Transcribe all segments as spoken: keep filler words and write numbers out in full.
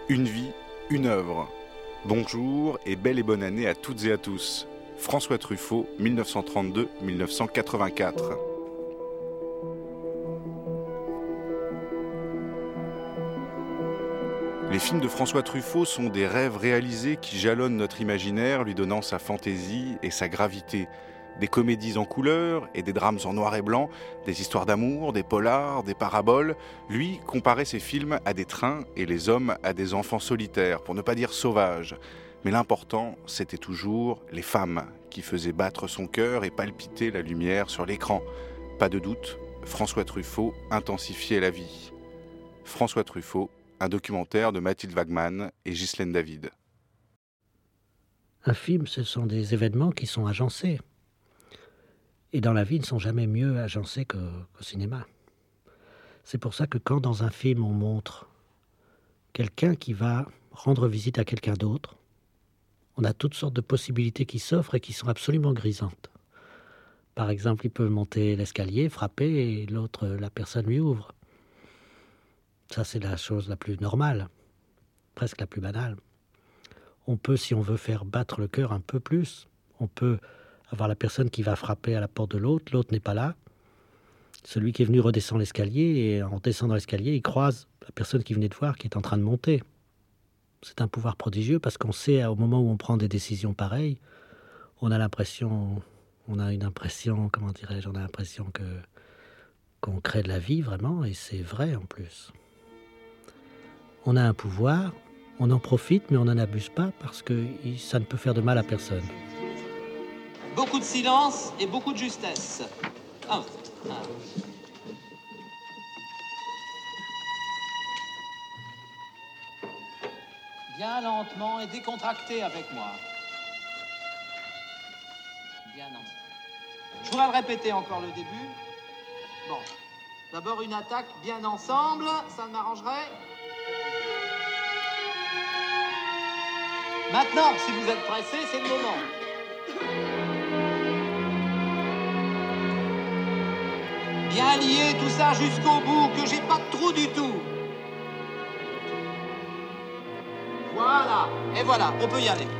Une vie, une œuvre. Bonjour et belle et bonne année à toutes et à tous. François Truffaut, dix-neuf cent trente-deux à dix-neuf cent quatre-vingt-quatre. Les films de François Truffaut sont des rêves réalisés qui jalonnent notre imaginaire, lui donnant sa fantaisie et sa gravité. Des comédies en couleur et des drames en noir et blanc, des histoires d'amour, des polars, des paraboles. Lui comparait ses films à des trains et les hommes à des enfants solitaires, pour ne pas dire sauvages. Mais l'important, c'était toujours les femmes qui faisaient battre son cœur et palpiter la lumière sur l'écran. Pas de doute, François Truffaut intensifiait la vie. François Truffaut, un documentaire de Mathilde Wagman et Ghislaine David. Un film, ce sont des événements qui sont agencés. Et dans la vie, ils ne sont jamais mieux agencés que, qu'au cinéma. C'est pour ça que quand dans un film, on montre quelqu'un qui va rendre visite à quelqu'un d'autre, on a toutes sortes de possibilités qui s'offrent et qui sont absolument grisantes. Par exemple, il peut monter l'escalier, frapper, et l'autre, la personne lui ouvre. Ça, c'est la chose la plus normale, presque la plus banale. On peut, si on veut faire battre le cœur un peu plus, on peut avoir la personne qui va frapper à la porte de l'autre, l'autre n'est pas là. Celui qui est venu redescend l'escalier, et en descendant l'escalier, il croise la personne qui venait de voir, qui est en train de monter. C'est un pouvoir prodigieux, parce qu'on sait, au moment où on prend des décisions pareilles, on a l'impression, on a une impression, comment dirais-je, on a l'impression que, qu'on crée de la vie, vraiment, et c'est vrai en plus. On a un pouvoir, on en profite, mais on n'en abuse pas, parce que ça ne peut faire de mal à personne. Beaucoup de silence et beaucoup de justesse. Ah. Ah. Bien lentement et décontracté avec moi. Bien ensemble. Je voudrais le répéter encore le début. Bon. D'abord une attaque bien ensemble, ça m'arrangerait. Maintenant, si vous êtes pressé, c'est le moment. Bien lié tout ça jusqu'au bout, que j'ai pas de trou du tout. Voilà, et voilà, on peut y aller.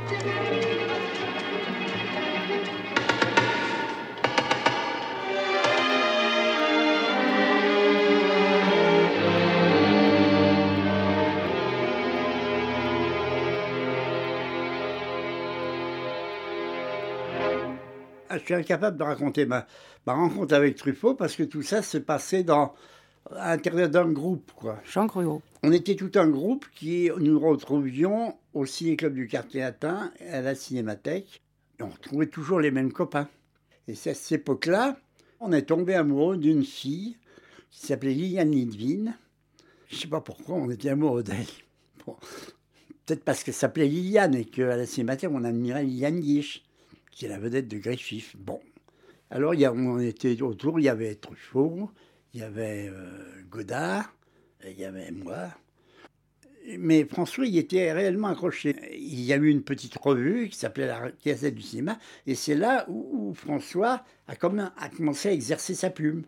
Je suis incapable de raconter ma, ma rencontre avec Truffaut parce que tout ça se passait dans, à l'intérieur d'un groupe, quoi. Jean Gruau. On était tout un groupe qui nous retrouvions au Ciné-Club du Quartier Latin, à la Cinémathèque. Et on retrouvait toujours les mêmes copains. Et c'est à cette époque-là, on est tombé amoureux d'une fille qui s'appelait Liliane Lidvine. Je ne sais pas pourquoi on était amoureux d'elle. Bon, peut-être parce qu'elle s'appelait Liliane et qu'à la Cinémathèque, on admirait Liliane Guiche, qui est la vedette de Griffith. Bon. Alors, il y a, on était autour, il y avait Truffaut, il y avait euh, Godard, il y avait moi. Mais François, il était réellement accroché. Il y a eu une petite revue qui s'appelait La Gazette du cinéma, et c'est là où, où François a, comme, a commencé à exercer sa plume.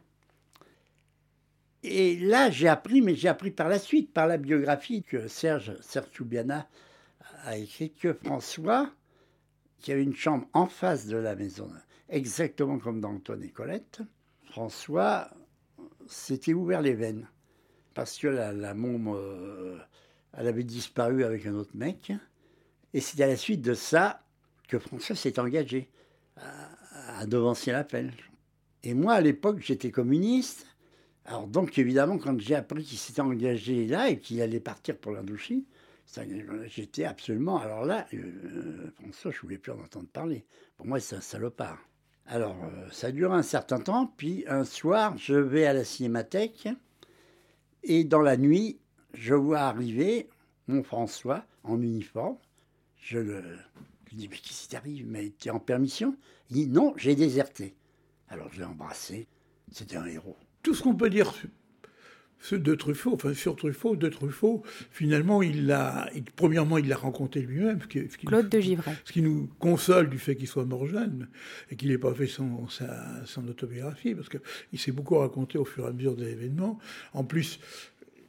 Et là, j'ai appris, mais j'ai appris par la suite, par la biographie que Serge, Serge Choubiana a écrite, que François, qui avait une chambre en face de la maison, exactement comme dans Antoine et Colette, François s'était ouvert les veines. Parce que la, la môme, euh, elle avait disparu avec un autre mec. Et c'est à la suite de ça que François s'est engagé à, à devancer l'appel. Et moi, à l'époque, j'étais communiste. Alors donc, évidemment, quand j'ai appris qu'il s'était engagé là et qu'il allait partir pour l'Indochine, j'étais absolument... Alors là, euh, François, je ne voulais plus en entendre parler. Pour moi, c'est un salopard. Alors, euh, ça a duré un certain temps. Puis, un soir, je vais à la Cinémathèque. Et dans la nuit, je vois arriver mon François en uniforme. Je le je lui dis, mais qu'est-ce qui t'arrive? Mais tu es en permission? Il dit, non, j'ai déserté. Alors, je l'ai embrassé. C'était un héros. Tout ce qu'on peut dire... de Truffaut, enfin sur Truffaut, de Truffaut, finalement, il l'a, il, premièrement, il l'a rencontré lui-même. Ce qui, ce qui Claude nous, de Givray. Ce qui nous console du fait qu'il soit mort jeune et qu'il n'ait pas fait son, sa, son autobiographie, parce qu'il s'est beaucoup raconté au fur et à mesure des événements. En plus,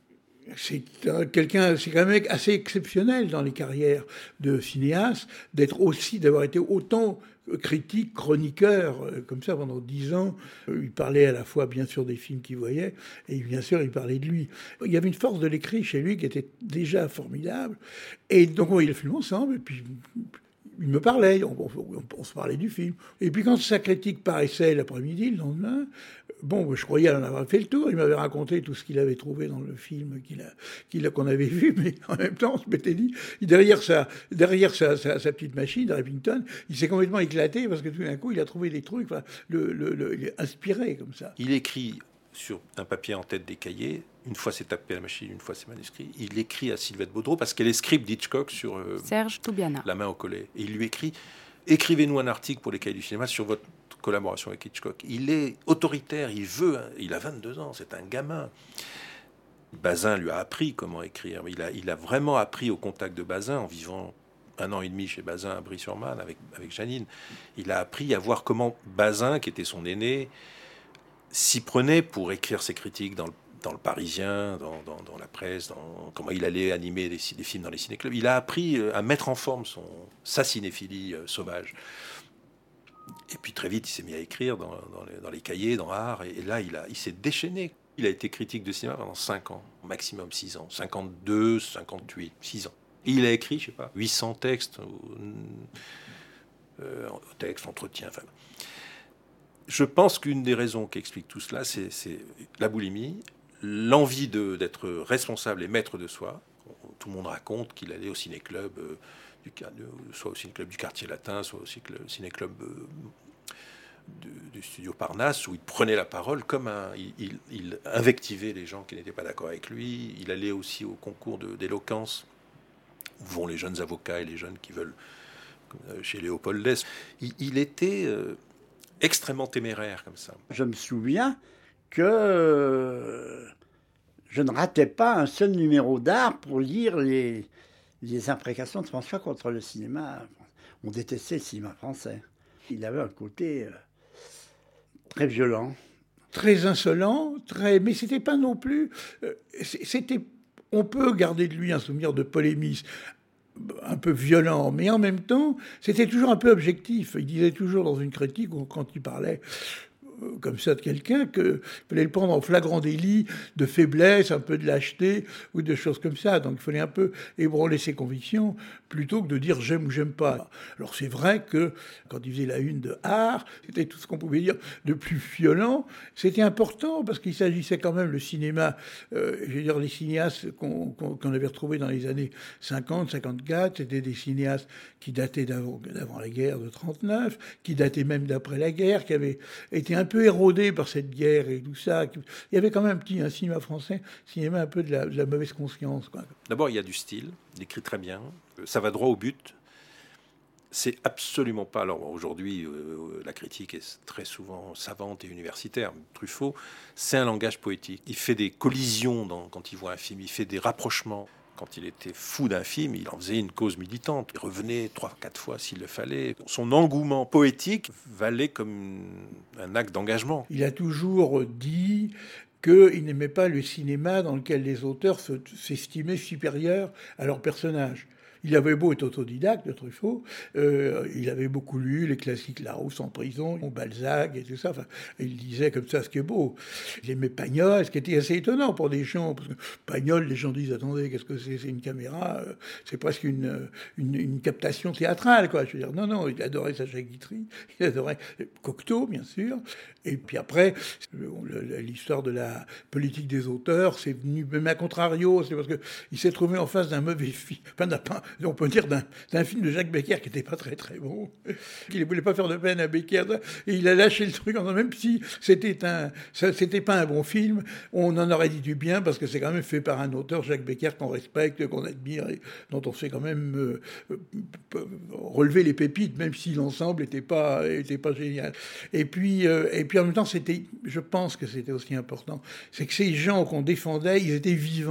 c'est quelqu'un, c'est quand même assez exceptionnel dans les carrières de cinéastes d'être aussi, d'avoir été autant critique, chroniqueur, comme ça pendant dix ans. Il parlait à la fois bien sûr des films qu'il voyait et bien sûr il parlait de lui. Il y avait une force de l'écrit chez lui qui était déjà formidable. Et donc on voyait le film ensemble et puis il me parlait, on, on, on se parlait du film. Et puis quand sa critique paraissait l'après-midi, le lendemain, bon, je croyais en avoir fait le tour. Il m'avait raconté tout ce qu'il avait trouvé dans le film qu'il a, qu'il a, qu'on avait vu, mais en même temps, on se m'était dit, derrière sa, derrière sa, sa, sa petite machine de Remington, il s'est complètement éclaté parce que tout d'un coup, il a trouvé des trucs, enfin, le, le, le, il est inspiré comme ça. Il écrit sur un papier en tête des cahiers. Une fois c'est tapé à la machine, une fois c'est manuscrit. Il écrit à Sylvette Baudreau parce qu'elle est script d'Hitchcock sur euh, Serge Toubiana. La main au collet. Et il lui écrit « Écrivez-nous un article pour les cahiers du cinéma sur votre collaboration avec Hitchcock. » Il est autoritaire, il veut, il a vingt-deux ans, c'est un gamin. Bazin lui a appris comment écrire. Il a, il a vraiment appris au contact de Bazin en vivant un an et demi chez Bazin à Brie-sur-Marne avec, avec Janine. Il a appris à voir comment Bazin, qui était son aîné, s'y prenait pour écrire ses critiques dans le dans le Parisien, dans, dans, dans la presse, dans comment il allait animer des, des films dans les ciné-clubs. Il a appris à mettre en forme son, sa cinéphilie euh, sauvage. Et puis très vite, il s'est mis à écrire dans, dans, les, dans les cahiers, dans Art, et, et là, il, a, il s'est déchaîné. Il a été critique de cinéma pendant cinq ans, maximum six ans, cinquante-deux, cinquante-huit, six ans. Et il a écrit, je sais pas, huit cents textes, euh, textes, entretiens, enfin... Je pense qu'une des raisons qui explique tout cela, c'est, c'est la boulimie, l'envie de, d'être responsable et maître de soi. Tout le monde raconte qu'il allait au ciné-club, euh, du, soit au ciné-club du Quartier Latin, soit au ciné-club euh, du, du studio Parnasse, où il prenait la parole comme un... Il, il, il invectivait les gens qui n'étaient pas d'accord avec lui. Il allait aussi au concours de, d'éloquence, où vont les jeunes avocats et les jeunes qui veulent... Comme chez Léopold Less. Il, il était... Euh, extrêmement téméraire comme ça. Je me souviens que je ne ratais pas un seul numéro d'Art pour lire les, les imprécations de François contre le cinéma. On détestait le cinéma français. Il avait un côté très violent. Très insolent, très... mais c'était pas non plus... C'était... On peut garder de lui un souvenir de polémiste, un peu violent, mais en même temps, c'était toujours un peu objectif. Il disait toujours dans une critique, quand il parlait comme ça de quelqu'un, qu'il fallait le prendre en flagrant délit de faiblesse, un peu de lâcheté, ou de choses comme ça. Donc il fallait un peu ébranler ses convictions, plutôt que de dire j'aime ou j'aime pas. Alors c'est vrai que, quand il faisait la une de Art, c'était tout ce qu'on pouvait dire de plus violent. C'était important, parce qu'il s'agissait quand même, le cinéma, euh, je veux dire, les cinéastes qu'on, qu'on, qu'on avait retrouvés dans les années cinquante, cinquante-quatre, c'était des cinéastes qui dataient d'avant, d'avant la guerre de trente-neuf, qui dataient même d'après la guerre, qui avaient été un peu érodés par cette guerre et tout ça. Il y avait quand même un petit un cinéma français, cinéma un peu de la, de la mauvaise conscience, quoi. D'abord, il y a du style, il écrit très bien, ça va droit au but. C'est absolument pas... Alors aujourd'hui, euh, la critique est très souvent savante et universitaire. Truffaut, c'est un langage poétique. Il fait des collisions dans, quand il voit un film, il fait des rapprochements. Quand il était fou d'un film, il en faisait une cause militante. Il revenait trois, quatre fois s'il le fallait. Son engouement poétique valait comme un acte d'engagement. Il a toujours dit qu'il n'aimait pas le cinéma dans lequel les auteurs s'estimaient supérieurs à leurs personnages. Il avait beau être autodidacte, de Truffaut, euh, il avait beaucoup lu les classiques Larousse en prison, Balzac et tout ça. Enfin, il disait comme ça ce qui est beau. Il aimait Pagnol, ce qui était assez étonnant pour des gens, parce que Pagnol, les gens disent attendez, qu'est-ce que c'est, c'est une caméra, c'est presque une, une, une captation théâtrale, quoi. Je veux dire, non, non, il adorait Sacha Guitry, il adorait Cocteau, bien sûr. Et puis après, l'histoire de la politique des auteurs, c'est venu même à contrario, c'est parce que il s'est trouvé en face d'un mauvais film, enfin, d'un, on peut dire d'un, d'un film de Jacques Becker qui n'était pas très très bon, qu'il ne voulait pas faire de peine à Becker, et il a lâché le truc en disant même si c'était un, ça, c'était pas un bon film, on en aurait dit du bien parce que c'est quand même fait par un auteur, Jacques Becker, qu'on respecte, qu'on admire, et dont on sait quand même euh, euh, relever les pépites, même si l'ensemble n'était pas, était pas génial. Et puis, euh, et puis en même temps, c'était, je pense que c'était aussi important, c'est que ces gens qu'on défendait, ils étaient vivants.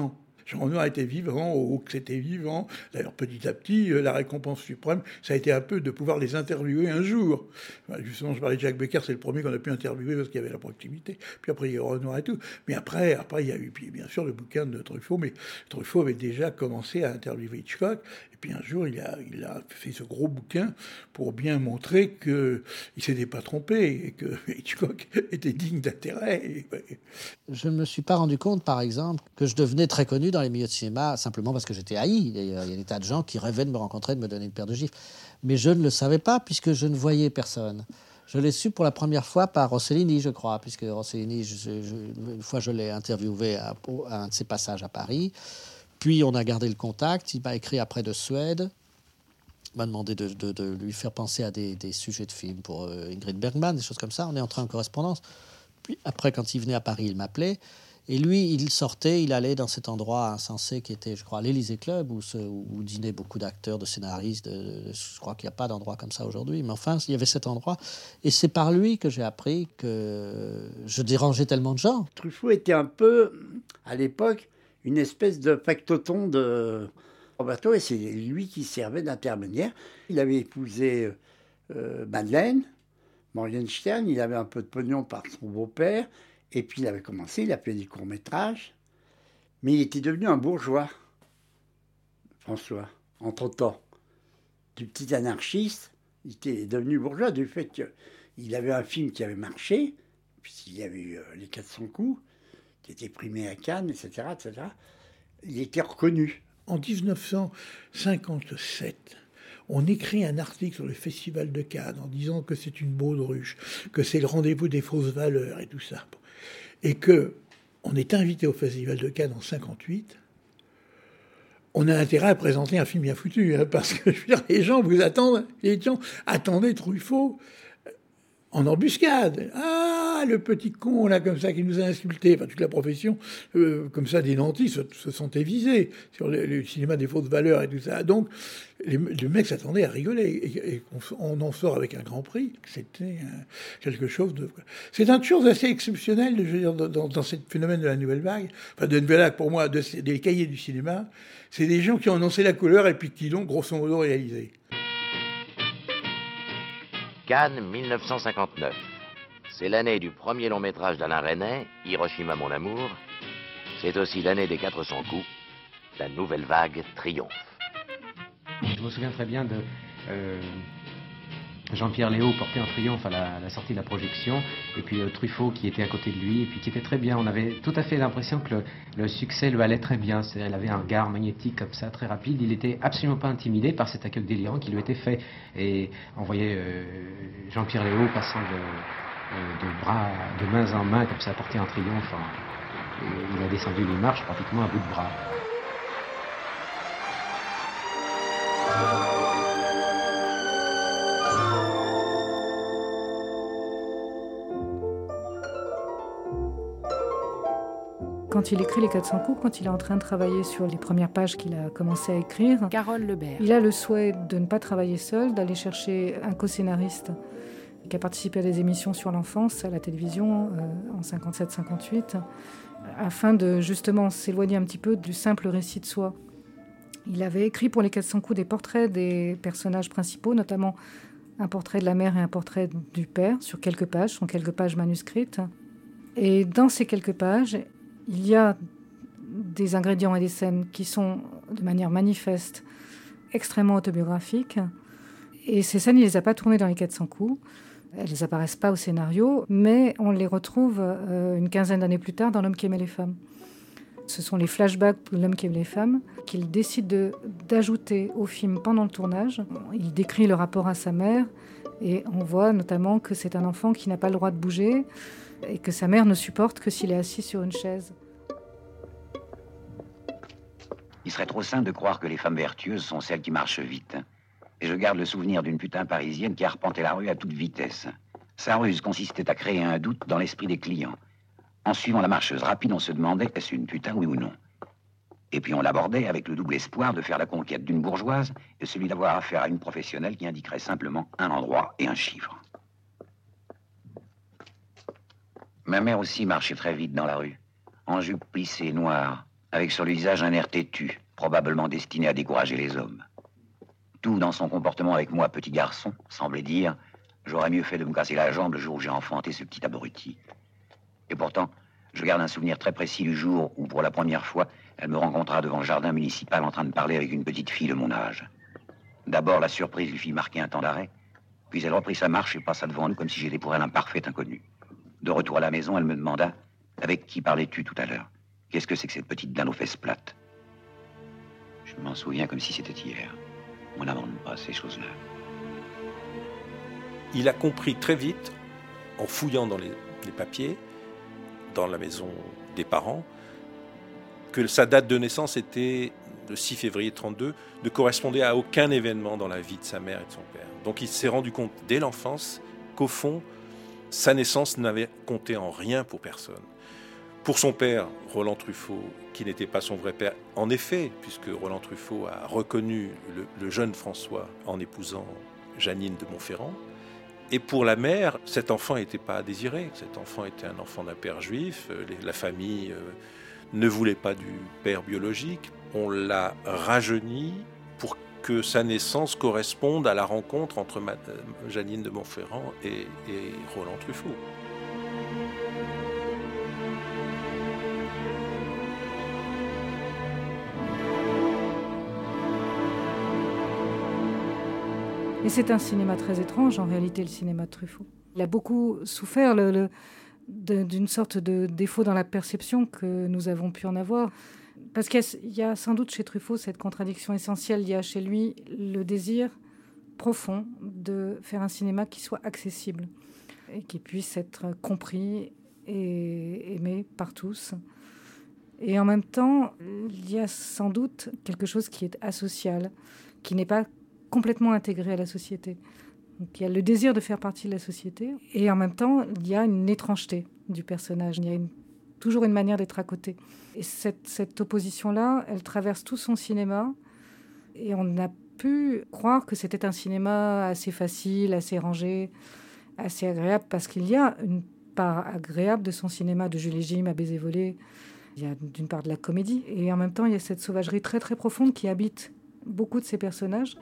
Jean Renoir était vivant, Hawks était vivant. D'ailleurs, petit à petit, la récompense suprême, ça a été un peu de pouvoir les interviewer un jour. Justement, je parlais de Jacques Becker, c'est le premier qu'on a pu interviewer parce qu'il y avait la proximité. Puis après, il y a eu Renoir et tout. Mais après, après, il y a eu, puis bien sûr, le bouquin de Truffaut. Mais Truffaut avait déjà commencé à interviewer Hitchcock. Et puis un jour, il a, il a fait ce gros bouquin pour bien montrer qu'il ne s'était pas trompé et que Hitchcock était digne d'intérêt. Je ne me suis pas rendu compte, par exemple, que je devenais très connu dans les milieux de cinéma simplement parce que j'étais haï. D'ailleurs, il y a des tas de gens qui rêvaient de me rencontrer, de me donner une paire de gifles. Mais je ne le savais pas puisque je ne voyais personne. Je l'ai su pour la première fois par Rossellini, je crois, puisque Rossellini, je, je, une fois, je l'ai interviewé à, à un de ses passages à Paris. Puis on a gardé le contact. Il m'a écrit après de Suède. Il m'a demandé de, de, de lui faire penser à des, des sujets de films pour euh, Ingrid Bergman, des choses comme ça. On est entré en correspondance. Puis après, quand il venait à Paris, il m'appelait. Et lui, il sortait, il allait dans cet endroit insensé qui était, je crois, l'Élysée Club, où, se, où dînaient beaucoup d'acteurs, de scénaristes. De, de, je crois qu'il n'y a pas d'endroit comme ça aujourd'hui. Mais enfin, il y avait cet endroit. Et c'est par lui que j'ai appris que je dérangeais tellement de gens. Truffaut était un peu, à l'époque, une espèce de factoton de Roberto, et c'est lui qui servait d'intermédiaire. Il avait épousé euh, Madeleine Morgenstern, il avait un peu de pognon par son beau-père, et puis il avait commencé, il a fait des courts-métrages, mais il était devenu un bourgeois, François, entre-temps. Du petit anarchiste, il était devenu bourgeois du fait qu'il avait un film qui avait marché, puisqu'il y avait eu euh, Les quatre cents coups, qui était primé à Cannes, et cetera, et cetera. Il était reconnu. En dix-neuf cent cinquante-sept, on écrit un article sur le Festival de Cannes en disant que c'est une baudruche, que c'est le rendez-vous des fausses valeurs et tout ça. Et qu'on est invité au Festival de Cannes en cinquante-huit. On a intérêt à présenter un film bien foutu, hein, parce que je veux dire, les gens vous attendent, les gens attendaient Truffaut en embuscade. Ah, le petit con, là, comme ça, qui nous a insultés. Enfin, toute la profession, euh, comme ça, des nantis se, se sentait visés sur le, le cinéma des fausses valeurs et tout ça. Donc, les, les mecs s'attendaient à rigoler. Et, et on, on en sort avec un grand prix. C'était euh, quelque chose de... C'est une chose assez exceptionnelle, je veux dire, dans, dans ce phénomène de la nouvelle vague. Enfin, de la nouvelle vague, pour moi, de, des cahiers du cinéma. C'est des gens qui ont annoncé la couleur et puis qui l'ont, grosso modo, réalisé. Cannes mille neuf cent cinquante-neuf. C'est l'année du premier long métrage d'Alain Resnais, Hiroshima mon amour. C'est aussi l'année des quatre cents coups. La nouvelle vague triomphe. Je me souviens très bien de euh, Jean-Pierre Léaud porter en triomphe à la, à la sortie de la projection, et puis euh, Truffaut qui était à côté de lui, et puis qui était très bien. On avait tout à fait l'impression que le, le succès lui allait très bien. C'est-à-dire, il avait un regard magnétique comme ça, très rapide. Il était absolument pas intimidé par cet accueil délirant qui lui était fait. Et on voyait euh, Jean-Pierre Léaud passant de, euh, de bras, de mains en main, comme ça, porter un triomphe. Hein. Et il a descendu les marches pratiquement à bout de bras. Quand il écrit Les quatre cents coups, quand il est en train de travailler sur les premières pages qu'il a commencé à écrire, Carole Lebert. Il a le souhait de ne pas travailler seul, d'aller chercher un co-scénariste qui a participé à des émissions sur l'enfance à la télévision euh, en cinquante-sept cinquante-huit, afin de justement s'éloigner un petit peu du simple récit de soi. Il avait écrit pour Les quatre cents coups des portraits des personnages principaux, notamment un portrait de la mère et un portrait du père, sur quelques pages, sont quelques pages manuscrites. Et dans ces quelques pages, il y a des ingrédients et des scènes qui sont, de manière manifeste, extrêmement autobiographiques. Et ces scènes, il ne les a pas tournées dans Les quatre cents coups. Elles ne apparaissent pas au scénario, mais on les retrouve euh, une quinzaine d'années plus tard dans L'homme qui aimait les femmes. Ce sont les flashbacks de L'homme qui aimait les femmes qu'il décide de, d'ajouter au film pendant le tournage. Il décrit le rapport à sa mère et on voit notamment que c'est un enfant qui n'a pas le droit de bouger et que sa mère ne supporte que s'il est assis sur une chaise. Il serait trop simple de croire que les femmes vertueuses sont celles qui marchent vite. Et je garde le souvenir d'une putain parisienne qui arpentait la rue à toute vitesse. Sa ruse consistait à créer un doute dans l'esprit des clients. En suivant la marcheuse rapide, on se demandait est-ce une putain, oui ou non. Et puis on l'abordait avec le double espoir de faire la conquête d'une bourgeoise et celui d'avoir affaire à une professionnelle qui indiquerait simplement un endroit et un chiffre. Ma mère aussi marchait très vite dans la rue, en jupe plissée noire, avec sur le visage un air têtu, probablement destiné à décourager les hommes. Tout dans son comportement avec moi, petit garçon, semblait dire « J'aurais mieux fait de me casser la jambe le jour où j'ai enfanté ce petit abruti. » Et pourtant, je garde un souvenir très précis du jour où, pour la première fois, elle me rencontra devant le jardin municipal en train de parler avec une petite fille de mon âge. D'abord, la surprise lui fit marquer un temps d'arrêt, puis elle reprit sa marche et passa devant nous comme si j'étais pour elle un parfait inconnu. De retour à la maison, elle me demanda « Avec qui parlais-tu tout à l'heure? Qu'est-ce que c'est que cette petite dinde aux fesses plates ?» Je m'en souviens comme si c'était hier. On n'abandonne pas ces choses-là. Il a compris très vite, en fouillant dans les, les papiers, dans la maison des parents, que sa date de naissance était le six février trente-deux, ne correspondait à aucun événement dans la vie de sa mère et de son père. Donc il s'est rendu compte dès l'enfance qu'au fond, sa naissance n'avait compté en rien pour personne. Pour son père, Roland Truffaut, qui n'était pas son vrai père, en effet, puisque Roland Truffaut a reconnu le, le jeune François en épousant Jeannine de Montferrand. Et pour la mère, cet enfant n'était pas désiré. Cet enfant était un enfant d'un père juif. La famille ne voulait pas du père biologique. On l'a rajeuni pour que sa naissance corresponde à la rencontre entre Jeannine de Montferrand et, et Roland Truffaut. Et c'est un cinéma très étrange, en réalité, le cinéma de Truffaut. Il a beaucoup souffert le, le, de, d'une sorte de défaut dans la perception que nous avons pu en avoir. Parce qu'il y a, il y a sans doute chez Truffaut cette contradiction essentielle. Il y a chez lui le désir profond de faire un cinéma qui soit accessible et qui puisse être compris et aimé par tous. Et en même temps, il y a sans doute quelque chose qui est asocial, qui n'est pas complètement intégré à la société. Donc, il y a le désir de faire partie de la société et en même temps, il y a une étrangeté du personnage. Il y a une, toujours une manière d'être à côté. Et cette, cette opposition-là, elle traverse tout son cinéma et on a pu croire que c'était un cinéma assez facile, assez rangé, assez agréable parce qu'il y a une part agréable de son cinéma, de Jules et Jim à Baiser volé. Il y a d'une part de la comédie et en même temps, il y a cette sauvagerie très très profonde qui habite beaucoup de ces personnages.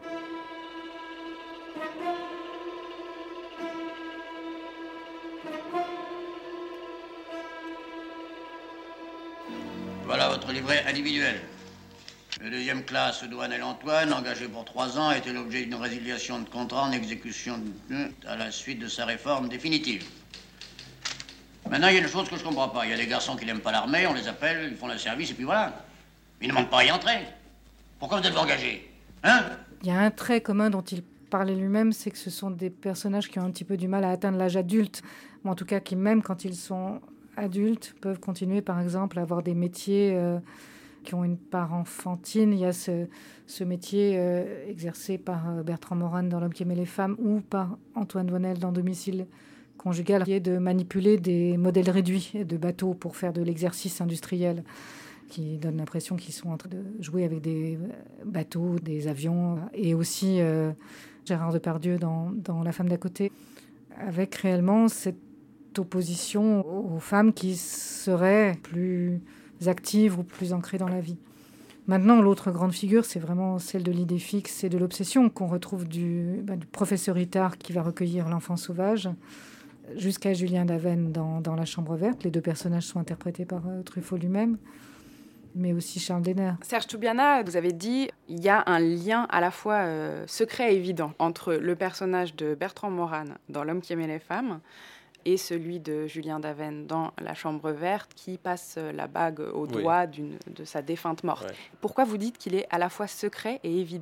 Voilà votre livret individuel. Le deuxième classe, Douanel Antoine, engagé pour trois ans, était l'objet d'une résiliation de contrat en exécution de... à la suite de sa réforme définitive. Maintenant, il y a une chose que je comprends pas. Il y a des garçons qui n'aiment pas l'armée, on les appelle, ils font le service, et puis voilà. Ils ne demandent pas à y entrer. Pourquoi vous êtes engagés? Hein? Il y a un trait commun dont il parlait lui-même, c'est que ce sont des personnages qui ont un petit peu du mal à atteindre l'âge adulte, ou en tout cas qui, même quand ils sont adultes, peuvent continuer, par exemple, à avoir des métiers euh, qui ont une part enfantine. Il y a ce, ce métier euh, exercé par euh, Bertrand Morin dans L'homme qui aimait les femmes ou par Antoine Doinel dans Domicile conjugal, qui est de manipuler des modèles réduits de bateaux pour faire de l'exercice industriel, qui donne l'impression qu'ils sont en train de jouer avec des bateaux, des avions, et aussi euh, Gérard Depardieu dans, dans La femme d'à côté, avec réellement cette opposition aux femmes qui seraient plus actives ou plus ancrées dans la vie. Maintenant, l'autre grande figure, c'est vraiment celle de l'idée fixe et de l'obsession qu'on retrouve du, bah, du professeur Itard qui va recueillir l'enfant sauvage, jusqu'à Julien Daven dans, dans La chambre verte. Les deux personnages sont interprétés par euh, Truffaut lui-même, mais aussi Charles Denner. Serge Toubiana, vous avez dit il y a un lien à la fois euh, secret et évident entre le personnage de Bertrand Morin dans L'homme qui aimait les femmes et celui de Julien Daven dans La chambre verte, qui passe la bague au doigt oui. d'une, de sa défunte morte. Ouais. Pourquoi vous dites qu'il est à la fois secret et évident ?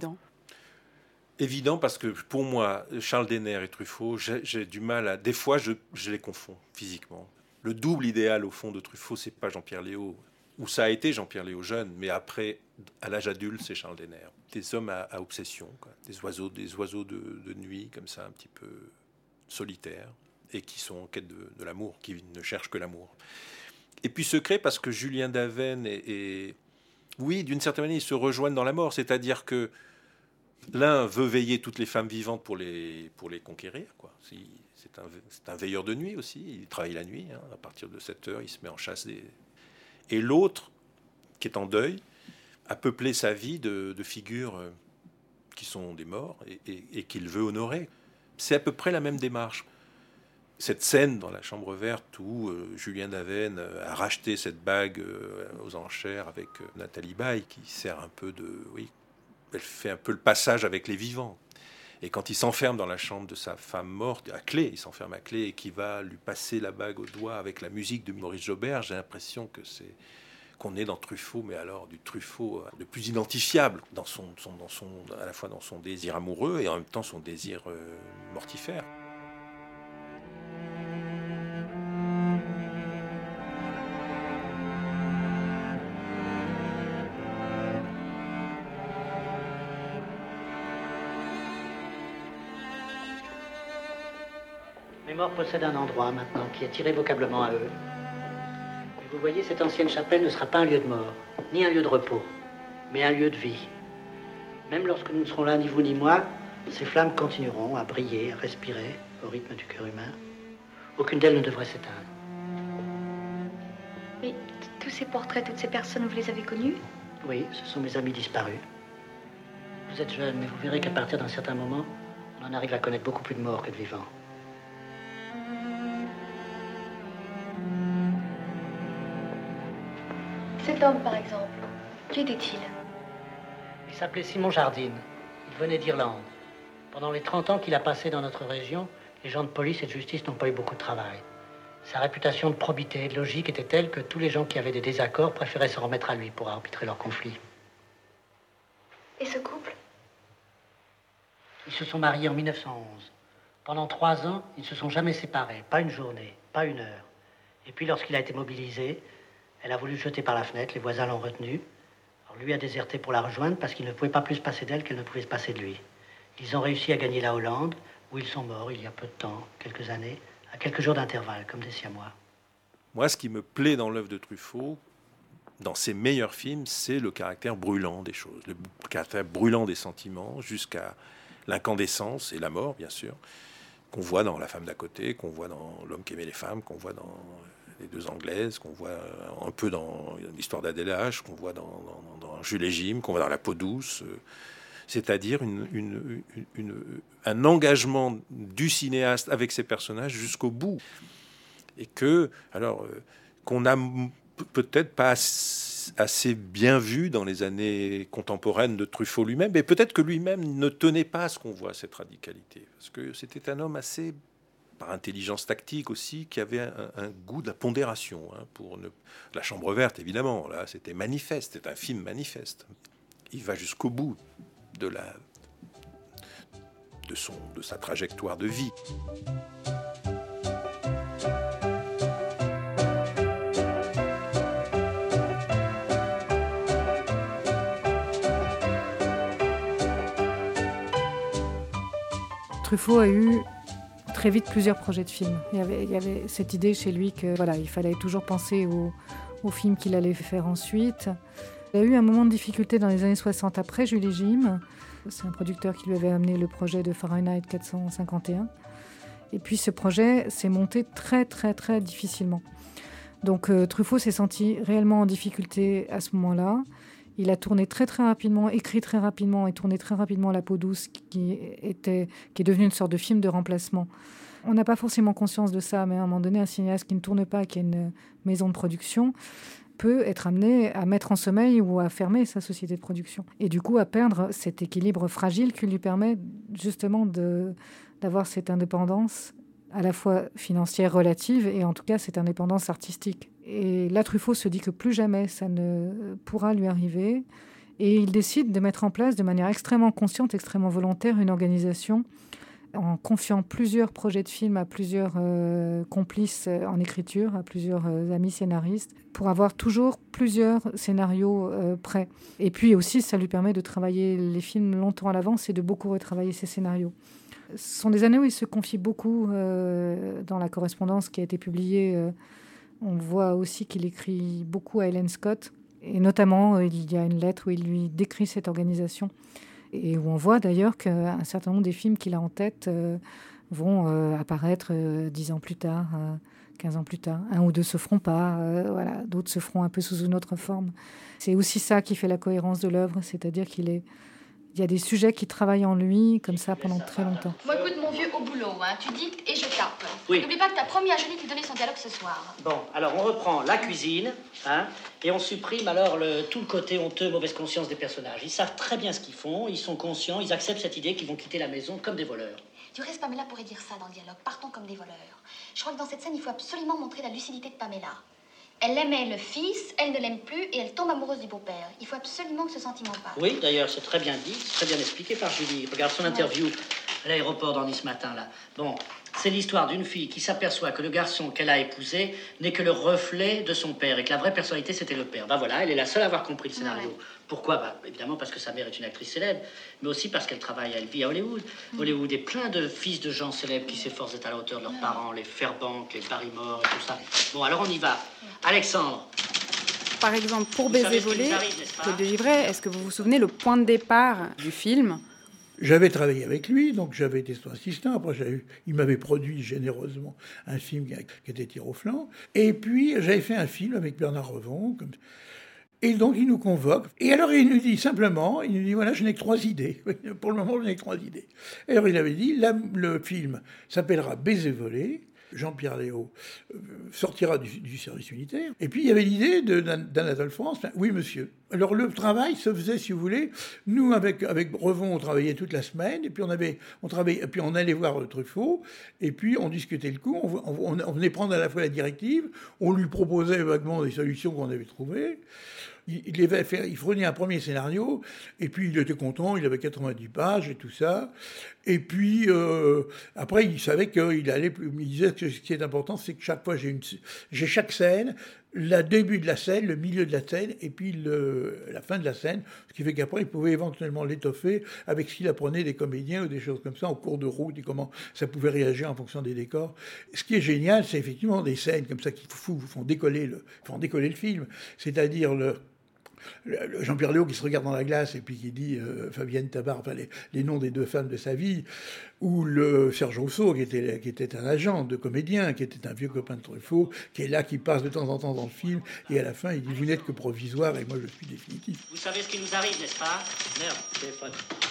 Évident parce que pour moi, Charles Denner et Truffaut, j'ai, j'ai du mal à... Des fois, je, je les confonds physiquement. Le double idéal, au fond, de Truffaut, c'est pas Jean-Pierre Léaud, ou ça a été Jean-Pierre Léaud jeune, mais après, à l'âge adulte, c'est Charles Denner. Des hommes à, à obsession, quoi. Des oiseaux, des oiseaux de, de nuit, comme ça, un petit peu solitaires, et qui sont en quête de, de l'amour, qui ne cherchent que l'amour. Et puis secret, parce que Julien Daven et, et... Oui, d'une certaine manière, ils se rejoignent dans la mort, c'est-à-dire que l'un veut veiller toutes les femmes vivantes pour les, pour les conquérir, quoi. C'est un, c'est un veilleur de nuit aussi, il travaille la nuit, hein. À partir de sept heures, il se met en chasse des... Et l'autre qui est en deuil, a peuplé sa vie de, de figures qui sont des morts et, et, et qu'il veut honorer. C'est à peu près la même démarche. Cette scène dans la chambre verte où euh, Julien Daven a racheté cette bague euh, aux enchères avec euh, Nathalie Baye, qui sert un peu de... Oui, elle fait un peu le passage avec les vivants. Et quand il s'enferme dans la chambre de sa femme morte, à clé, il s'enferme à clé et qui va lui passer la bague au doigt avec la musique de Maurice Jaubert, j'ai l'impression que c'est... qu'on est dans Truffaut, mais alors du Truffaut le plus identifiable, dans son, son, dans son, à la fois dans son désir amoureux et en même temps son désir euh, mortifère. Les morts possèdent un endroit maintenant qui est irrévocablement à eux. Vous voyez, cette ancienne chapelle ne sera pas un lieu de mort, ni un lieu de repos, mais un lieu de vie. Même lorsque nous ne serons là, ni vous ni moi, ces flammes continueront à briller, à respirer au rythme du cœur humain. Aucune d'elles ne devrait s'éteindre. Mais tous ces portraits, toutes ces personnes, vous les avez connues? Oui, ce sont mes amis disparus. Vous êtes jeune, mais vous verrez qu'à partir d'un certain moment, on en arrive à connaître beaucoup plus de morts que de vivants. Cet homme, par exemple, qui était-il? Il s'appelait Simon Jardine. Il venait d'Irlande. Pendant les trente ans qu'il a passé dans notre région, les gens de police et de justice n'ont pas eu beaucoup de travail. Sa réputation de probité et de logique était telle que tous les gens qui avaient des désaccords préféraient se remettre à lui pour arbitrer leurs conflits. Et ce couple? Ils se sont mariés en mille neuf cent onze. Pendant trois ans, ils ne se sont jamais séparés. Pas une journée, pas une heure. Et puis, lorsqu'il a été mobilisé, elle a voulu le jeter par la fenêtre, les voisins l'ont retenu. Alors lui a déserté pour la rejoindre parce qu'il ne pouvait pas plus se passer d'elle qu'elle ne pouvait se passer de lui. Ils ont réussi à gagner la Hollande, où ils sont morts il y a peu de temps, quelques années, à quelques jours d'intervalle, comme des Siamois. Moi, ce qui me plaît dans l'œuvre de Truffaut, dans ses meilleurs films, c'est le caractère brûlant des choses, le caractère brûlant des sentiments, jusqu'à l'incandescence et la mort, bien sûr, qu'on voit dans La femme d'à côté, qu'on voit dans L'homme qui aimait les femmes, qu'on voit dans Les deux Anglaises, qu'on voit un peu dans l'histoire d'Adèle H, qu'on voit dans, dans, dans Jules et Jim, qu'on voit dans La peau douce, c'est-à-dire une, une, une, une, un engagement du cinéaste avec ses personnages jusqu'au bout. Et que, alors, euh, qu'on a peut-être pas assez bien vu dans les années contemporaines de Truffaut lui-même, mais peut-être que lui-même ne tenait pas à ce qu'on voit, cette radicalité. Parce que c'était un homme assez, par intelligence tactique aussi, qui avait un, un goût de la pondération. Hein, pour ne... La Chambre verte, évidemment, là, c'était manifeste, c'était un film manifeste. Il va jusqu'au bout de, la... de, son... de sa trajectoire de vie. Truffaut a eu très vite plusieurs projets de films. Il y avait, il y avait cette idée chez lui que voilà, il fallait toujours penser au, au film qu'il allait faire ensuite. Il a eu un moment de difficulté dans les années soixante après Jules et Jim. C'est un producteur qui lui avait amené le projet de Fahrenheit quatre cent cinquante et un. Et puis ce projet s'est monté très très très difficilement. Donc euh, Truffaut s'est senti réellement en difficulté à ce moment-là. Il a tourné très très rapidement, écrit très rapidement et tourné très rapidement La peau douce, qui, était, qui est devenu une sorte de film de remplacement. On n'a pas forcément conscience de ça, mais à un moment donné, un cinéaste qui ne tourne pas, qui a une maison de production, peut être amené à mettre en sommeil ou à fermer sa société de production. Et du coup, à perdre cet équilibre fragile qui lui permet justement de, d'avoir cette indépendance à la fois financière relative et en tout cas cette indépendance artistique. Et là, Truffaut se dit que plus jamais ça ne pourra lui arriver. Et il décide de mettre en place de manière extrêmement consciente, extrêmement volontaire, une organisation en confiant plusieurs projets de films à plusieurs euh, complices en écriture, à plusieurs euh, amis scénaristes, pour avoir toujours plusieurs scénarios euh, prêts. Et puis aussi, ça lui permet de travailler les films longtemps à l'avance et de beaucoup retravailler ses scénarios. Ce sont des années où il se confie beaucoup euh, dans la correspondance qui a été publiée. Euh, on voit aussi qu'il écrit beaucoup à Hélène Scott. Et notamment, il y a une lettre où il lui décrit cette organisation. Et où on voit d'ailleurs qu'un certain nombre des films qu'il a en tête euh, vont euh, apparaître euh, dix ans plus tard, euh, quinze ans plus tard. Un ou deux se feront pas, euh, voilà. D'autres se feront un peu sous une autre forme. C'est aussi ça qui fait la cohérence de l'œuvre, c'est-à-dire qu'il est, il y a des sujets qui travaillent en lui comme ça pendant très longtemps. Bon, écoute, mon vieux, au boulot, hein. Tu dictes et je tape. Oui. N'oublie pas que t'as promis à Johnny de lui donner son dialogue ce soir. Bon, alors on reprend la cuisine, hein, et on supprime alors le, tout le côté honteux, mauvaise conscience des personnages. Ils savent très bien ce qu'ils font, ils sont conscients, ils acceptent cette idée qu'ils vont quitter la maison comme des voleurs. Du reste, Pamela pourrait dire ça dans le dialogue. Partons comme des voleurs. Je crois que dans cette scène, il faut absolument montrer la lucidité de Pamela. Elle aimait le fils, elle ne l'aime plus et elle tombe amoureuse du beau-père. Il faut absolument que ce sentiment passe. Oui, d'ailleurs, c'est très bien dit, c'est très bien expliqué par Julie. Regarde son interview à l'aéroport d'Orly ce matin, là. Bon, c'est l'histoire d'une fille qui s'aperçoit que le garçon qu'elle a épousé n'est que le reflet de son père et que la vraie personnalité, c'était le père. Ben voilà, elle est la seule à avoir compris le scénario. Ouais. Pourquoi? Bah, évidemment parce que sa mère est une actrice célèbre, mais aussi parce qu'elle travaille, elle vit à Hollywood. Mmh. Hollywood est plein de fils de gens célèbres qui s'efforcent d'être à la hauteur de leurs ouais. parents, les Fairbanks, les Barrymore et tout ça. Bon, alors on y va. Alexandre. Par exemple, pour Baiser volé, Claude Givray, est-ce que vous vous souvenez le point de départ du film? J'avais travaillé avec lui, donc j'avais été son assistant. Après, j'avais, il m'avait produit généreusement un film qui était Tir au flanc. Et puis, j'avais fait un film avec Bernard Revon. Comme... Et donc, il nous convoque. Et alors, il nous dit simplement, il nous dit, voilà, je n'ai que trois idées. Pour le moment, je n'ai que trois idées. Et alors, il avait dit, la, le film s'appellera Baiser volé. Jean-Pierre Léaud euh, sortira du, du service militaire. Et puis, il y avait l'idée de, d'Anatole France. Enfin, oui, monsieur. Alors, le travail se faisait, si vous voulez. Nous, avec, avec Revon, on travaillait toute la semaine. Et puis, on, avait, on, travaillait, et puis on allait voir Truffaut. Et puis, on discutait le coup. On, on, on venait prendre à la fois la directive. On lui proposait vaguement des solutions qu'on avait trouvées. Il, avait fait, il fournit un premier scénario, et puis il était content, il avait quatre-vingt-dix pages et tout ça. Et puis, euh, après, il savait qu'il allait plus. Il disait que ce qui est important, c'est que chaque fois, j'ai, une, j'ai chaque scène, le début de la scène, le milieu de la scène, et puis le, la fin de la scène. Ce qui fait qu'après, il pouvait éventuellement l'étoffer avec ce qu'il apprenait des comédiens ou des choses comme ça, en cours de route, et comment ça pouvait réagir en fonction des décors. Ce qui est génial, c'est effectivement des scènes comme ça qui font, font, décoller, le, font décoller le film. C'est-à-dire le. Jean-Pierre Léaud qui se regarde dans la glace et puis qui dit euh, Fabienne Tabar, enfin les, les noms des deux femmes de sa vie, ou le Serge Rousseau qui était, qui était un agent de comédien, qui était un vieux copain de Truffaut, qui est là, qui passe de temps en temps dans le film, et à la fin il dit vous n'êtes que provisoire et moi je suis définitif. Vous savez ce qui nous arrive, n'est-ce pas? Merde, téléphone.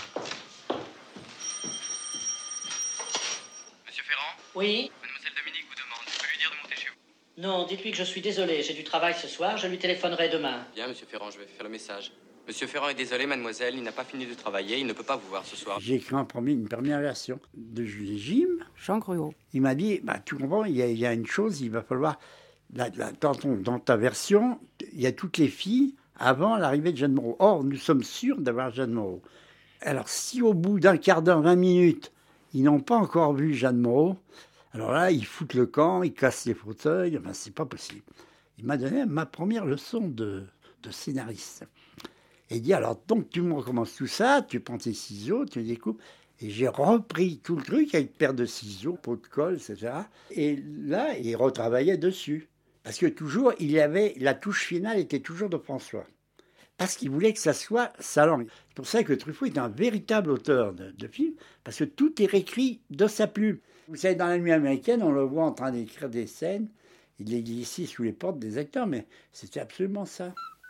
Monsieur Ferrand? Oui. Mademoiselle Dominique vous demande, je peux lui dire de monter chez vous? Non, dites-lui que je suis désolé, j'ai du travail ce soir, je lui téléphonerai demain. Bien, monsieur Ferrand, je vais faire le message. Monsieur Ferrand est désolé, mademoiselle, il n'a pas fini de travailler, il ne peut pas vous voir ce soir. J'ai écrit un premier, une première version de Julie Jim. Jean Gruau. Il m'a dit, bah, tu comprends, il y, a, il y a une chose, il va falloir... Là, là, dans, ton, dans ta version, il y a toutes les filles avant l'arrivée de Jeanne Moreau. Or, nous sommes sûrs d'avoir Jeanne Moreau. Alors, si au bout d'un quart d'heure, vingt minutes, ils n'ont pas encore vu Jeanne Moreau... Alors là, ils foutent le camp, ils cassent les fauteuils, enfin, c'est pas possible. Il m'a donné ma première leçon de, de scénariste. Et il dit, alors, donc, tu me recommences tout ça, tu prends tes ciseaux, tu les découpes. Et j'ai repris tout le truc avec paire de ciseaux, pot de colle, et cetera. Et là, il retravaillait dessus. Parce que toujours, il y avait, la touche finale était toujours de François. Parce qu'il voulait que ça soit sa langue. C'est pour ça que Truffaut est un véritable auteur de, de films, parce que tout est réécrit de sa plume. Vous savez, dans La Nuit américaine, on le voit en train d'écrire des scènes, il les glissait sous les portes des acteurs, mais c'était absolument ça.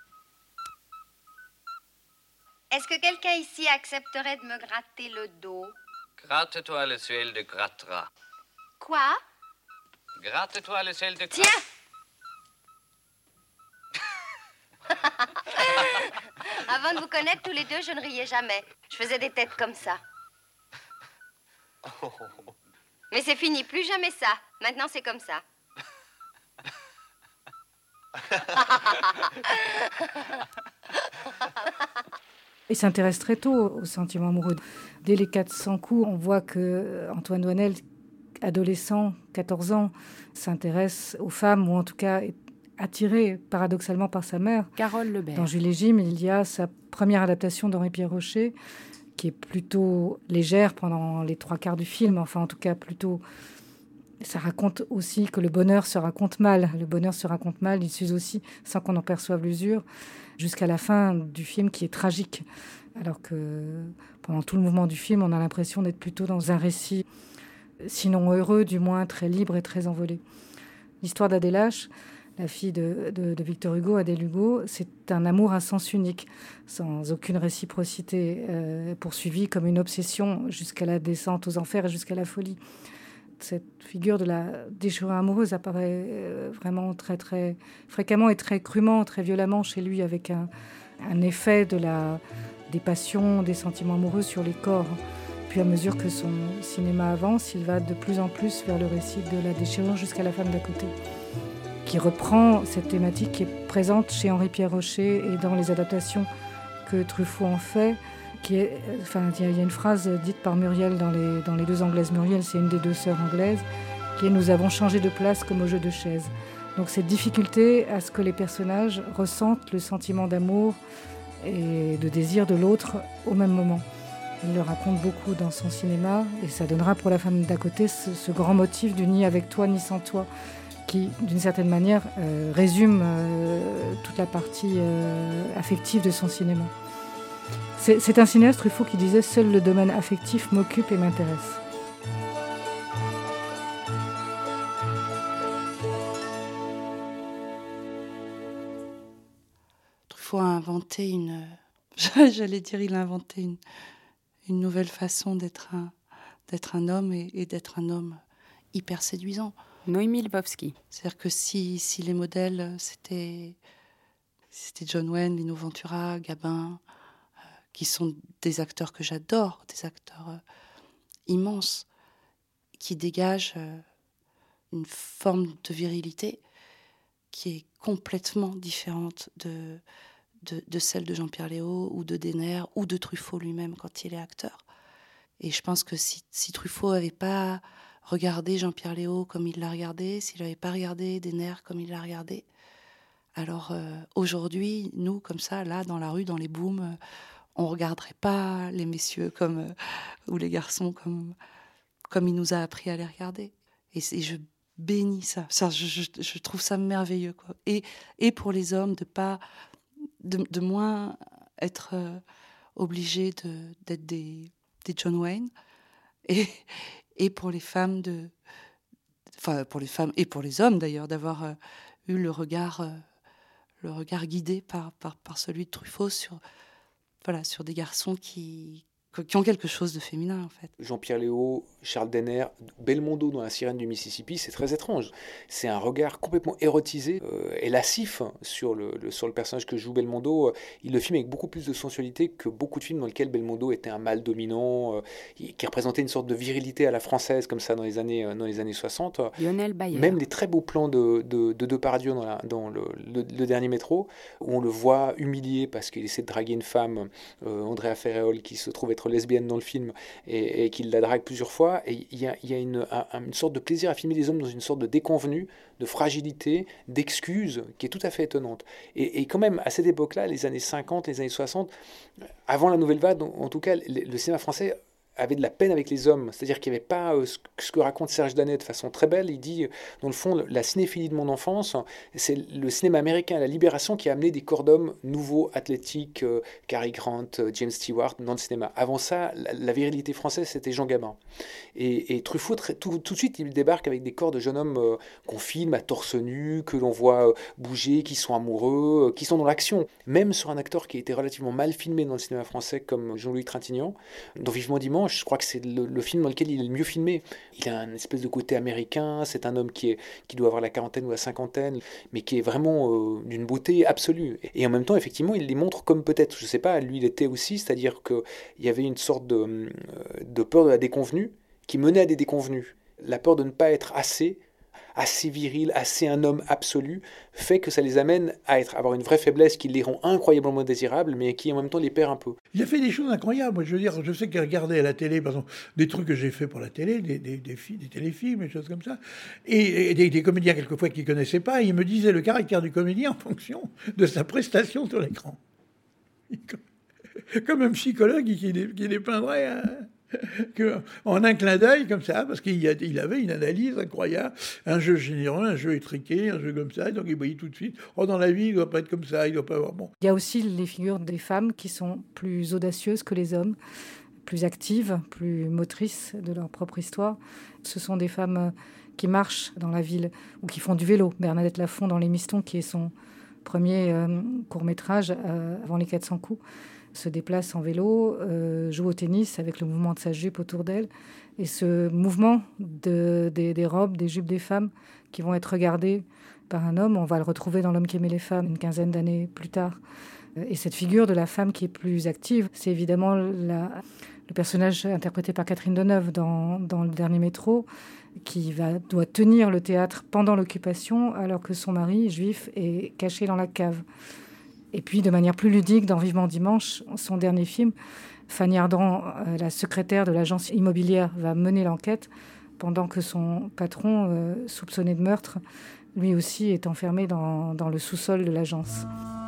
Est-ce que quelqu'un ici accepterait de me gratter le dos? Gratte-toi le ciel de grattera. Quoi? Gratte-toi le ciel de grattera. Tiens! Avant de vous connaître tous les deux, je ne riais jamais. Je faisais des têtes comme ça. Mais c'est fini, plus jamais ça. Maintenant, c'est comme ça. Il s'intéresse très tôt aux sentiments amoureux. Dès les quatre cents coups, on voit que Antoine Doinel, adolescent, quatorze ans, s'intéresse aux femmes, ou en tout cas est attiré paradoxalement par sa mère. Carole Lebert. Dans Jules et Jim, il y a sa première adaptation d'Henri-Pierre Rocher, qui est plutôt légère pendant les trois quarts du film, enfin en tout cas plutôt... Ça raconte aussi que le bonheur se raconte mal. Le bonheur se raconte mal, il s'use aussi sans qu'on en perçoive l'usure, jusqu'à la fin du film qui est tragique. Alors que pendant tout le mouvement du film, on a l'impression d'être plutôt dans un récit sinon heureux, du moins très libre et très envolé. L'histoire d'Adèle H, la fille de, de, de Victor Hugo, Adèle Hugo, c'est un amour à sens unique, sans aucune réciprocité, euh, poursuivi comme une obsession jusqu'à la descente aux enfers et jusqu'à la folie. Cette figure de la déchirure amoureuse apparaît euh, vraiment très, très fréquemment et très crûment, très violemment chez lui, avec un, un effet de la, des passions, des sentiments amoureux sur les corps. Puis à mesure que son cinéma avance, il va de plus en plus vers le récit de la déchirure jusqu'à la femme d'à côté, qui reprend cette thématique qui est présente chez Henri-Pierre Rocher et dans les adaptations que Truffaut en fait. Qui est, enfin, il y a une phrase dite par Muriel dans les, dans les deux Anglaises. Muriel, c'est une des deux sœurs anglaises, qui est « Nous avons changé de place comme au jeu de chaises ». Donc cette difficulté à ce que les personnages ressentent le sentiment d'amour et de désir de l'autre au même moment. Il le raconte beaucoup dans son cinéma et ça donnera pour la femme d'à côté ce, ce grand motif du ni avec toi ni sans toi, qui, d'une certaine manière, euh, résume euh, toute la partie euh, affective de son cinéma. C'est, c'est un cinéaste, Truffaut, qui disait « Seul le domaine affectif m'occupe et m'intéresse ». Truffaut a inventé une... J'allais dire, il a inventé une, une nouvelle façon d'être un, d'être un homme et, et d'être un homme hyper séduisant. Noémie Lvovsky. C'est-à-dire que si, si les modèles, c'était, c'était John Wayne, Lino Ventura, Gabin, euh, qui sont des acteurs que j'adore, des acteurs euh, immenses, qui dégagent euh, une forme de virilité qui est complètement différente de, de, de celle de Jean-Pierre Léaud ou de Denner ou de Truffaut lui-même quand il est acteur. Et je pense que si, si Truffaut n'avait pas regardé Jean-Pierre Léaud comme il l'a regardé, s'il n'avait pas regardé Denner comme il l'a regardé, alors euh, aujourd'hui, nous, comme ça, là, dans la rue, dans les booms, euh, on ne regarderait pas les messieurs comme, euh, ou les garçons comme, comme il nous a appris à les regarder. Et, et je bénis ça. ça je, je, je trouve ça merveilleux, quoi. Et, et pour les hommes, de, pas, de, de moins être euh, obligés de, d'être des, des John Wayne. Et, et pour les femmes, de, enfin pour les femmes et pour les hommes d'ailleurs, d'avoir euh, eu le regard, euh, le regard guidé par, par, par celui de Truffaut sur, voilà, sur des garçons qui, qui ont quelque chose de féminin en fait. Jean-Pierre Léaud, Charles Denner, Belmondo dans La Sirène du Mississippi, c'est très étrange. C'est un regard complètement érotisé euh, et lascif sur le, le, sur le personnage que joue Belmondo. Il le filme avec beaucoup plus de sensualité que beaucoup de films dans lesquels Belmondo était un mâle dominant, euh, qui représentait une sorte de virilité à la française comme ça dans les années, dans les années soixante. Lionel Bayer. Même les très beaux plans de, de, de Depardieu dans, la, dans le, le, le dernier métro, où on le voit humilié parce qu'il essaie de draguer une femme, euh, Andrea Ferreol, qui se trouve être lesbienne dans le film et, et qu'il la drague plusieurs fois. Et il y a, il y a une, un, une sorte de plaisir à filmer les hommes dans une sorte de déconvenue, de fragilité, d'excuse qui est tout à fait étonnante. Et, et quand même, à cette époque-là, les années cinquante, les années soixante, avant la Nouvelle Vague, en tout cas, le, le cinéma français avait de la peine avec les hommes, c'est-à-dire qu'il n'y avait pas euh, ce, ce que raconte Serge Danet de façon très belle. Il dit, dans le fond, la cinéphilie de mon enfance, c'est le cinéma américain, la libération qui a amené des corps d'hommes nouveaux, athlétiques, euh, Cary Grant, euh, James Stewart, dans le cinéma. Avant ça, la, la virilité française, c'était Jean Gabin. Et, et Truffaut, très, tout, tout de suite, il débarque avec des corps de jeunes hommes euh, qu'on filme à torse nu, que l'on voit euh, bouger, qui sont amoureux, euh, qui sont dans l'action. Même sur un acteur qui a été relativement mal filmé dans le cinéma français, comme Jean-Louis Trintignant, dans Vivement Dimanche, je crois que c'est le, le film dans lequel il est le mieux filmé. Il a un espèce de côté américain, c'est un homme qui, est, qui doit avoir la quarantaine ou la cinquantaine, mais qui est vraiment euh, d'une beauté absolue. Et en même temps, effectivement, il les montre comme peut-être, je ne sais pas, lui il était aussi, c'est-à-dire qu'il y avait une sorte de, de peur de la déconvenue qui menait à des déconvenues. La peur de ne pas être assez, assez viril, assez un homme absolu, fait que ça les amène à être, avoir une vraie faiblesse qui les rend incroyablement désirables, mais qui en même temps les perd un peu. Il a fait des choses incroyables. Moi, je veux dire, je sais qu'il regardait à la télé, par exemple, des trucs que j'ai fait pour la télé, des, des, des, des téléfilms, des choses comme ça, et, et des, des comédiens quelquefois qu'il ne connaissait pas, et il me disait le caractère du comédien en fonction de sa prestation sur l'écran. Comme un psychologue qui, qui les peindrait... Hein. Que, en un clin d'œil comme ça, parce qu'il y a, il avait une analyse incroyable, un jeu généreux, un jeu étriqué, un jeu comme ça, donc il voyait tout de suite, oh dans la vie il doit pas être comme ça, il doit pas avoir bon. Il y a aussi les figures des femmes qui sont plus audacieuses que les hommes, plus actives, plus motrices de leur propre histoire. Ce sont des femmes qui marchent dans la ville ou qui font du vélo. Bernadette Lafont dans Les Mistons, qui est son premier euh, court-métrage euh, avant les quatre cents coups, se déplace en vélo, euh, joue au tennis avec le mouvement de sa jupe autour d'elle. Et ce mouvement de, des, des robes, des jupes des femmes qui vont être regardées par un homme, on va le retrouver dans L'homme qui aimait les femmes une quinzaine d'années plus tard. Et cette figure de la femme qui est plus active, c'est évidemment la, le personnage interprété par Catherine Deneuve dans, dans Le Dernier Métro, qui va, doit tenir le théâtre pendant l'occupation alors que son mari, juif, est caché dans la cave. Et puis, de manière plus ludique, dans Vivement Dimanche, son dernier film, Fanny Ardant, euh, la secrétaire de l'agence immobilière, va mener l'enquête pendant que son patron, euh, soupçonné de meurtre, lui aussi est enfermé dans, dans le sous-sol de l'agence.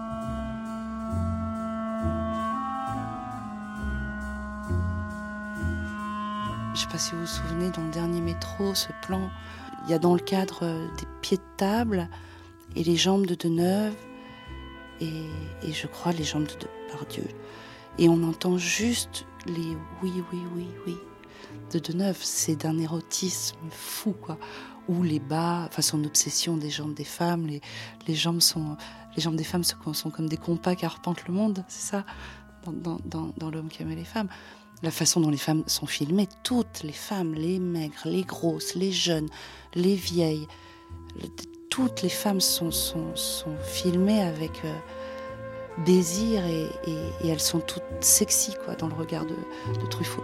Je ne sais pas si vous vous souvenez, dans Le Dernier Métro, ce plan, il y a dans le cadre des pieds de table et les jambes de Deneuve et, et je crois les jambes de Depardieu. Et on entend juste les oui, oui, oui, oui de Deneuve. C'est d'un érotisme fou, quoi. Ou les bas, enfin son obsession des jambes des femmes. Les, les, jambes, sont, les jambes des femmes sont, sont comme des compas qui arpentent le monde, c'est ça, dans, dans, dans, dans L'homme qui aimait les femmes. La façon dont les femmes sont filmées, toutes les femmes, les maigres, les grosses, les jeunes, les vieilles, le, toutes les femmes sont, sont, sont filmées avec euh, désir et, et, et elles sont toutes sexy, quoi, dans le regard de, de Truffaut.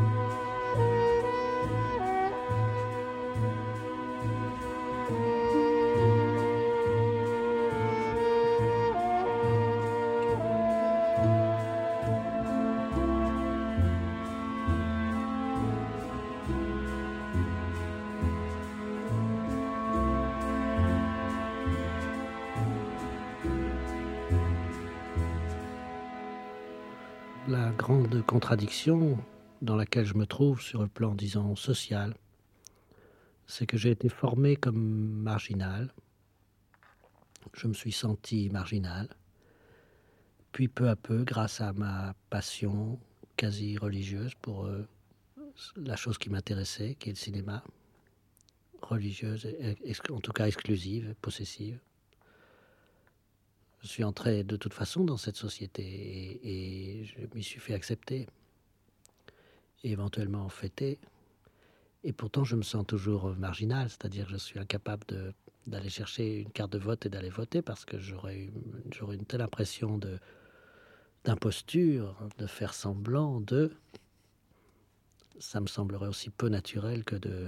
La grande contradiction dans laquelle je me trouve sur le plan, disons, social, c'est que j'ai été formé comme marginal. Je me suis senti marginal. Puis peu à peu, grâce à ma passion quasi religieuse pour euh, la chose qui m'intéressait, qui est le cinéma, religieuse, en tout cas exclusive, possessive, je suis entré de toute façon dans cette société et, et je m'y suis fait accepter, et éventuellement fêter. Et pourtant, je me sens toujours marginal, c'est-à-dire que je suis incapable de, d'aller chercher une carte de vote et d'aller voter parce que j'aurais, eu, j'aurais une telle impression de, d'imposture, de faire semblant de... Ça me semblerait aussi peu naturel que de,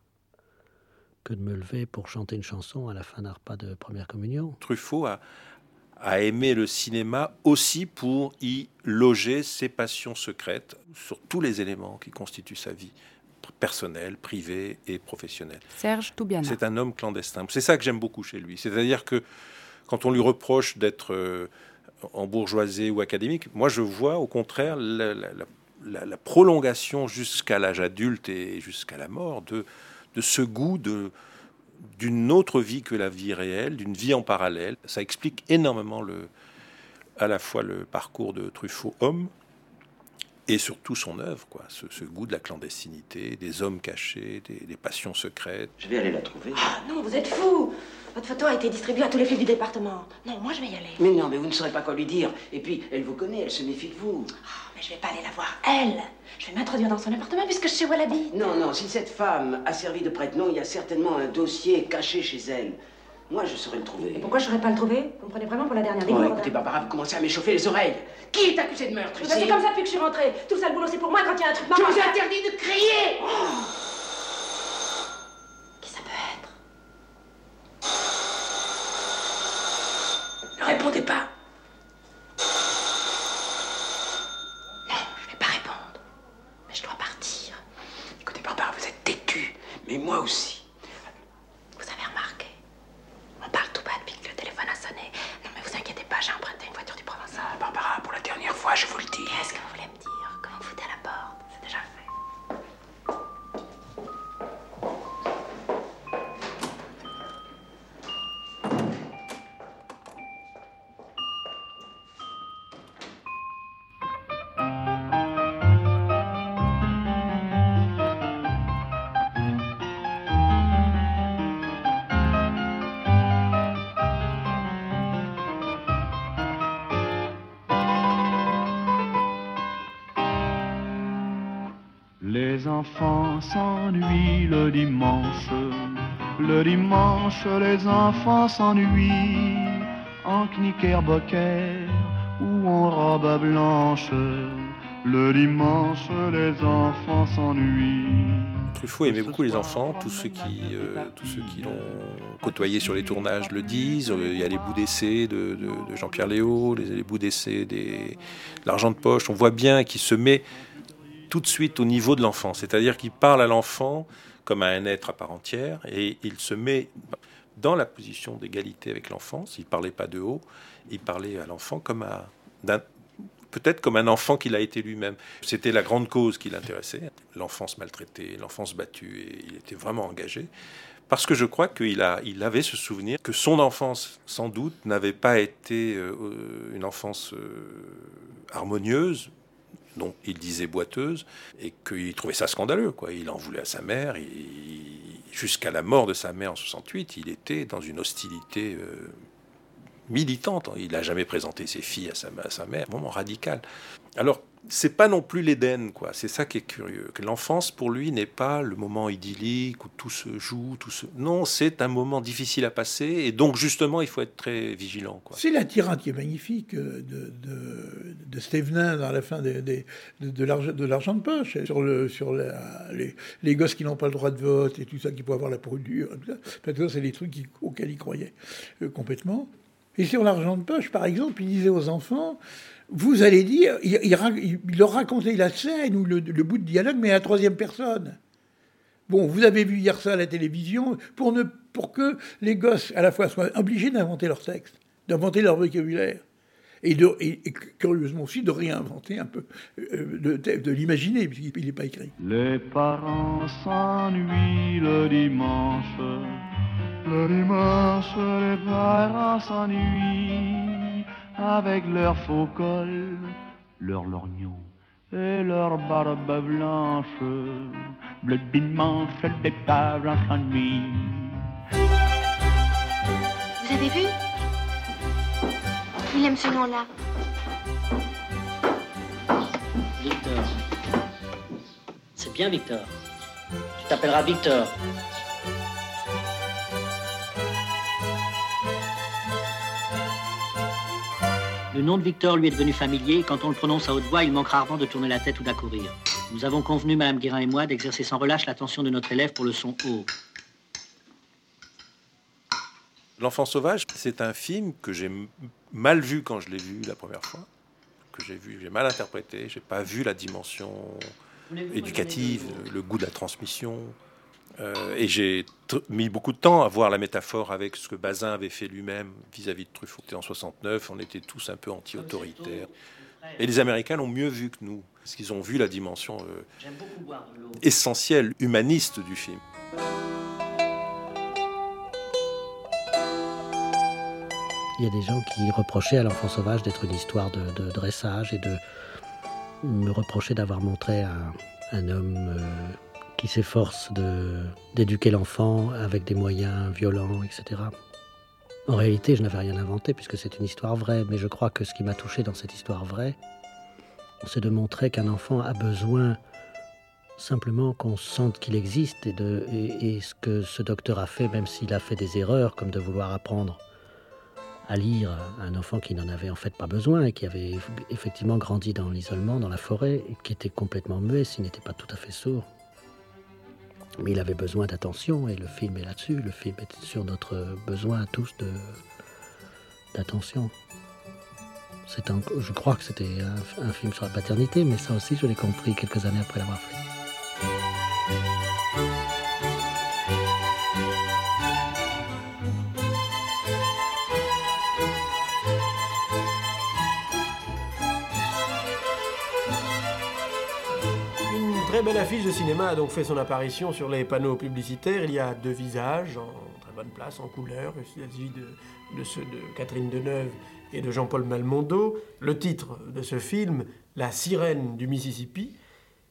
que de me lever pour chanter une chanson à la fin d'un repas de première communion. Truffaut a... a aimé le cinéma aussi pour y loger ses passions secrètes sur tous les éléments qui constituent sa vie personnelle, privée et professionnelle. Serge Toubiana. C'est un homme clandestin. C'est ça que j'aime beaucoup chez lui. C'est-à-dire que quand on lui reproche d'être euh, embourgeoisé ou académique, moi je vois au contraire la, la, la, la prolongation jusqu'à l'âge adulte et jusqu'à la mort de, de ce goût de... d'une autre vie que la vie réelle, d'une vie en parallèle. Ça explique énormément le, à la fois le parcours de Truffaut homme et surtout son œuvre, quoi. Ce, ce goût de la clandestinité, des hommes cachés, des, des passions secrètes. Je vais aller la trouver. Ah non, vous êtes fou! Votre photo a été distribuée à tous les flics du département. Non, moi je vais y aller. Mais non, mais vous ne saurez pas quoi lui dire. Et puis, elle vous connaît, elle se méfie de vous. Oh, mais je vais pas aller la voir, elle. Je vais m'introduire dans son appartement puisque je sais où elle habite. Non, non, si cette femme a servi de prête-nom, il y a certainement un dossier caché chez elle. Moi, je saurais le trouver. Et pourquoi je saurais pas le trouver? Vous me prenez vraiment pour la dernière Oh, ligne? écoutez, Barbara, vous commencez à m'échauffer les oreilles. Qui est accusé de meurtre ici? C'est comme ça depuis que je suis rentrée. Tout le sale boulot, c'est pour moi quand il y a un truc marrant. Je vous ai interdit de crier. Oh. Qui ça peut être? Ne répondez pas. Non, je vais pas répondre. Mais je dois partir. Écoutez, Barbara, vous êtes têtue. Mais moi aussi. Vous avez remarqué? On parle tout bas depuis que le téléphone a sonné. Non, mais vous inquiétez pas, j'ai emprunté une voiture du Provençal. Ah, Barbara, pour la dernière fois, je vous le dis. Qu'est-ce que vous voulez me dire? Comment vous foutez à la porte? C'est déjà fait. enfants s'ennuient le dimanche. Le dimanche, les enfants s'ennuient en knickerbocker ou en robe blanche. Le dimanche, les enfants s'ennuient. Truffaut aimait beaucoup les enfants, tous ceux qui, euh, tous ceux qui l'ont côtoyé sur les tournages le disent. Il y a les bouts d'essai de, de, de Jean-Pierre Léaud, les, les bouts d'essai des L'Argent de poche. On voit bien qu'il se met tout de suite au niveau de l'enfant, c'est-à-dire qu'il parle à l'enfant comme à un être à part entière, et il se met dans la position d'égalité avec l'enfant. S'il ne parlait pas de haut, il parlait à l'enfant comme à, d'un, peut-être comme un enfant qu'il a été lui-même. C'était la grande cause qui l'intéressait, l'enfance maltraitée, l'enfance battue, et il était vraiment engagé. Parce que je crois qu'il a, il avait ce souvenir que son enfance, sans doute, n'avait pas été euh, une enfance euh, harmonieuse, dont il disait boiteuse, et qu'il trouvait ça scandaleux, quoi. Il en voulait à sa mère. Il, jusqu'à la mort de sa mère en soixante-huit, il était dans une hostilité euh, militante. Il n'a jamais présenté ses filles à sa, à sa mère, vraiment radical. Alors, c'est pas non plus l'Éden, quoi. C'est ça qui est curieux. Que l'enfance, pour lui, n'est pas le moment idyllique où tout se joue, tout se... Non, c'est un moment difficile à passer, et donc, justement, il faut être très vigilant, quoi. C'est la tirade qui est magnifique de, de, de Stévenin dans la fin de, de, de, de, l'argent, de l'argent de poche, sur, le, sur la, les, les gosses qui n'ont pas le droit de vote, et tout ça, qui peuvent avoir la brûlure, tout ça. Enfin, tout ça, c'est des trucs qui, auxquels il croyait euh, complètement. Et sur l'argent de poche, par exemple, il disait aux enfants... Vous allez dire, il, il, il leur racontait la scène ou le, le bout de dialogue, mais à la troisième personne. Bon, vous avez vu hier ça à la télévision, pour, ne, pour que les gosses, à la fois, soient obligés d'inventer leur texte, d'inventer leur vocabulaire, et, de, et, et curieusement aussi de réinventer un peu, euh, de, de l'imaginer, puisqu'il n'est pas écrit. Les parents s'ennuient le dimanche, le dimanche, les parents s'ennuient. Avec leurs faux cols, leurs lorgnons et leurs barbes blanches, le dimanche, les parents s'ennuient. Vous avez vu? Il aime ce nom-là. Victor. C'est bien, Victor. Tu t'appelleras Victor. Le nom de Victor lui est devenu familier, et quand on le prononce à haute voix, il manque rarement de tourner la tête ou d'accourir. Nous avons convenu, Madame Guérin et moi, d'exercer sans relâche l'attention de notre élève pour le son haut. L'Enfant sauvage, c'est un film que j'ai mal vu quand je l'ai vu la première fois, que j'ai vu, j'ai mal interprété, j'ai pas vu la dimension éducative, le goût de la transmission. Euh, et j'ai t- mis beaucoup de temps à voir la métaphore avec ce que Bazin avait fait lui-même vis-à-vis de Truffaut. En soixante-neuf, on était tous un peu anti-autoritaires. Et les Américains l'ont mieux vu que nous, parce qu'ils ont vu la dimension euh, essentielle, humaniste du film. Il y a des gens qui reprochaient à l'Enfant sauvage d'être une histoire de, de dressage et de me reprocher d'avoir montré un, un homme... Euh, qui s'efforce de, d'éduquer l'enfant avec des moyens violents, et cetera. En réalité, je n'avais rien inventé puisque c'est une histoire vraie, mais je crois que ce qui m'a touché dans cette histoire vraie, c'est de montrer qu'un enfant a besoin simplement qu'on sente qu'il existe et, de, et, et ce que ce docteur a fait, même s'il a fait des erreurs, comme de vouloir apprendre à lire à un enfant qui n'en avait en fait pas besoin et qui avait effectivement grandi dans l'isolement, dans la forêt, et qui était complètement muet s'il n'était pas tout à fait sourd. Mais il avait besoin d'attention, et le film est là-dessus. Le film est sur notre besoin à tous de, d'attention. C'est un, je crois que c'était un, un film sur la paternité, mais ça aussi, je l'ai compris quelques années après l'avoir fait. Une très belle affiche de cinéma a donc fait son apparition sur les panneaux publicitaires. Il y a deux visages en très bonne place, en couleur. Il s'agit de, de ceux de Catherine Deneuve et de Jean-Paul Belmondo. Le titre de ce film, La sirène du Mississippi,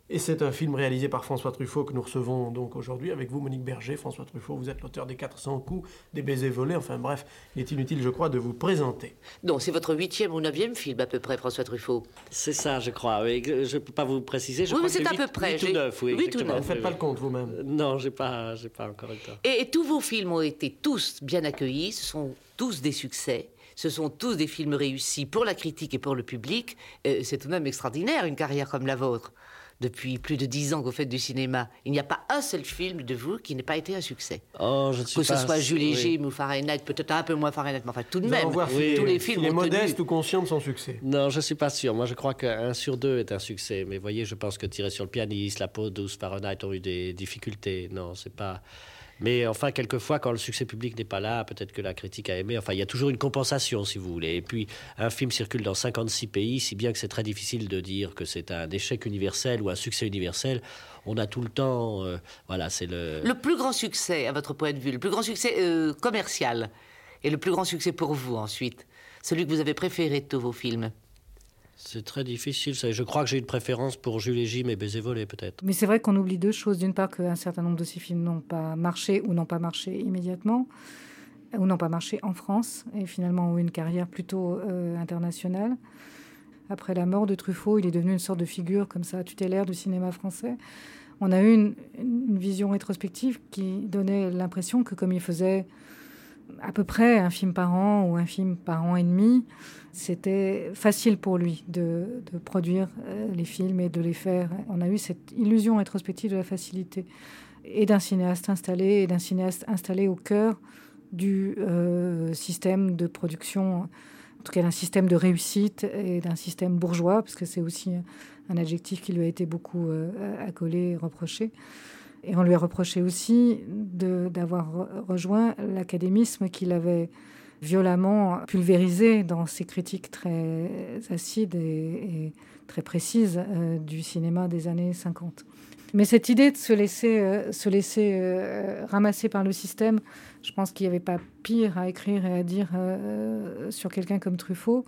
Et c'est un film réalisé par François Truffaut que nous recevons donc aujourd'hui avec vous, Monique Berger. François Truffaut, vous êtes l'auteur des quatre cents coups, des baisers volés. Enfin bref, il est inutile, je crois, de vous présenter. Non, c'est votre huitième ou neuvième film à peu près, François Truffaut. C'est ça, je crois. Oui, je ne peux pas vous préciser. Je oui, crois mais c'est que à peu près. huit ou neuf, oui, huit ou neuf. Vous ne faites pas le compte vous-même? Non, je n'ai pas, j'ai pas encore eu le temps. Et, et tous vos films ont été tous bien accueillis. Ce sont tous des succès. Ce sont tous des films réussis pour la critique et pour le public. Euh, c'est tout de même extraordinaire, une carrière comme la vôtre. Depuis plus de dix ans que vous faites du cinéma, il n'y a pas un seul film de vous qui n'ait pas été un succès. Oh, je ne suis que pas... ce soit Jules et oui. Jim ou Fahrenheit, peut-être un peu moins Fahrenheit, mais enfin tout de Nous même, allons voir oui, tous si, les films il est ont modeste tenu. ou conscient de son succès. Non, je ne suis pas sûr. Moi, je crois qu'un sur deux est un succès. Mais voyez, je pense que Tirer sur le pianiste, La peau douce, Fahrenheit ont eu des difficultés. Non, c'est pas... Mais enfin, quelquefois, quand le succès public n'est pas là, peut-être que la critique a aimé. Enfin, il y a toujours une compensation, si vous voulez. Et puis, un film circule dans cinquante-six pays, si bien que c'est très difficile de dire que c'est un échec universel ou un succès universel. On a tout le temps... Euh, voilà, c'est le... Le plus grand succès, à votre point de vue, le plus grand succès euh, commercial, et le plus grand succès pour vous, ensuite, celui que vous avez préféré de tous vos films. C'est très difficile. Ça. Je crois que j'ai une préférence pour Jules et Jim et Baiser volé, peut-être. Mais c'est vrai qu'on oublie deux choses. D'une part, qu'un certain nombre de ces films n'ont pas marché ou n'ont pas marché immédiatement, ou n'ont pas marché en France, et finalement ont eu une carrière plutôt euh, internationale. Après la mort de Truffaut, il est devenu une sorte de figure comme ça tutélaire du cinéma français. On a eu une, une vision rétrospective qui donnait l'impression que comme il faisait à peu près un film par an ou un film par an et demi, c'était facile pour lui de, de produire les films et de les faire. On a eu cette illusion rétrospective de la facilité et d'un cinéaste installé et d'un cinéaste installé au cœur du euh, système de production, en tout cas d'un système de réussite et d'un système bourgeois, parce que c'est aussi un adjectif qui lui a été beaucoup euh, accolé et reproché. Et on lui a reproché aussi de, d'avoir rejoint l'académisme qu'il avait violemment pulvérisé dans ses critiques très acides et, et très précises euh, du cinéma des années cinquante. Mais cette idée de se laisser, euh, se laisser euh, ramasser par le système, je pense qu'il n'y avait pas pire à écrire et à dire euh, sur quelqu'un comme Truffaut,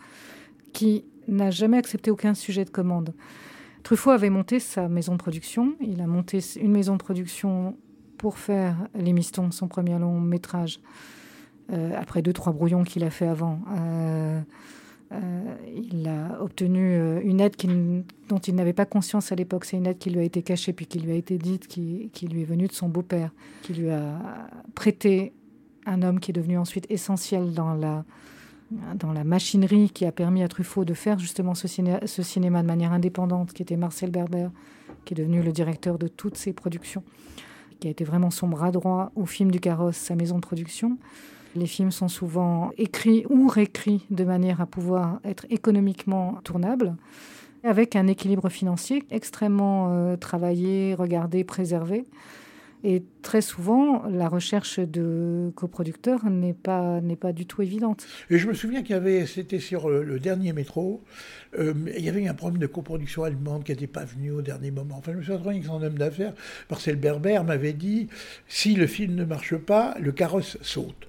qui n'a jamais accepté aucun sujet de commande. Truffaut avait monté sa maison de production. Il a monté une maison de production pour faire Les Mistons, son premier long métrage, euh, après deux, trois brouillons qu'il a fait avant. Euh, euh, il a obtenu une aide qui, dont il n'avait pas conscience à l'époque. C'est une aide qui lui a été cachée, puis qui lui a été dite, qui, qui lui est venue de son beau-père, qui lui a prêté un homme qui est devenu ensuite essentiel dans la... dans la machinerie qui a permis à Truffaut de faire justement ce, ciné- ce cinéma de manière indépendante, qui était Marcel Berber, qui est devenu le directeur de toutes ses productions, qui a été vraiment son bras droit au film du Carrosse, sa maison de production. Les films sont souvent écrits ou réécrits de manière à pouvoir être économiquement tournables, avec un équilibre financier extrêmement euh, travaillé, regardé, préservé. Et très souvent, la recherche de coproducteurs n'est pas, n'est pas du tout évidente. Et je me souviens qu'il y avait, c'était sur le, le dernier métro, euh, il y avait un problème de coproduction allemande qui n'était pas venu au dernier moment. Enfin, je me souviens que son homme d'affaires, Marcel Berber, m'avait dit, si le film ne marche pas, le carrosse saute.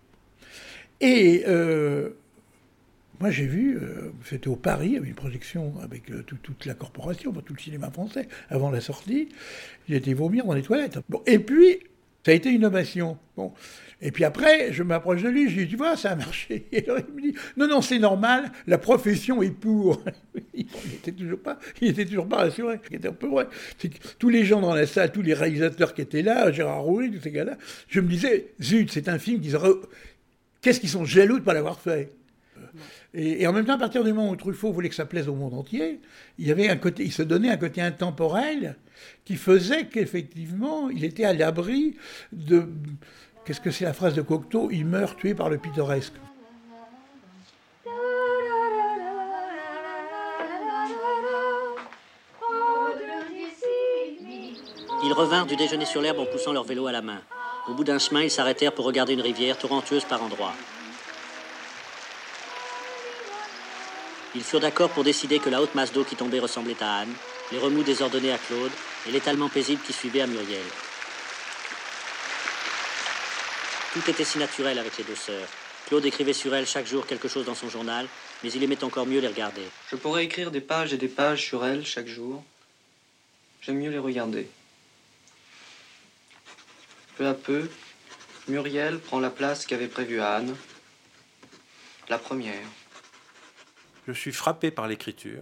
Et... Euh, Moi, j'ai vu, euh, c'était au Paris, il y avait une projection avec euh, tout, toute la corporation, tout le cinéma français, avant la sortie. J'ai été vomir dans les toilettes. Bon, et puis, ça a été une ovation. Bon. Et puis après, je m'approche de lui, je lui dis, tu vois, ça a marché. Et alors, il me dit, non, non, c'est normal, la profession est pour. Il n'était toujours pas, il était toujours pas rassuré. C'était un peu vrai. C'est que tous les gens dans la salle, tous les réalisateurs qui étaient là, Gérard Rouet, tous ces gars-là, je me disais, zut, c'est un film qu'ils auraient... Qu'est-ce qu'ils sont jaloux de ne pas l'avoir fait. Et, et en même temps, à partir du moment où Truffaut voulait que ça plaise au monde entier, il y avait un côté, il se donnait un côté intemporel qui faisait qu'effectivement, il était à l'abri de... Qu'est-ce que c'est la phrase de Cocteau ? Il meurt tué par le pittoresque. Ils revinrent du déjeuner sur l'herbe en poussant leur vélo à la main. Au bout d'un chemin, ils s'arrêtèrent pour regarder une rivière torrentueuse par endroits. Ils furent d'accord pour décider que la haute masse d'eau qui tombait ressemblait à Anne, les remous désordonnés à Claude et l'étalement paisible qui suivait à Muriel. Tout était si naturel avec les deux sœurs. Claude écrivait sur elles chaque jour quelque chose dans son journal, mais il aimait encore mieux les regarder. Je pourrais écrire des pages et des pages sur elles chaque jour. j'aime mieux les regarder. Peu à peu, Muriel prend la place qu'avait prévue Anne, la première. Je suis frappé par l'écriture,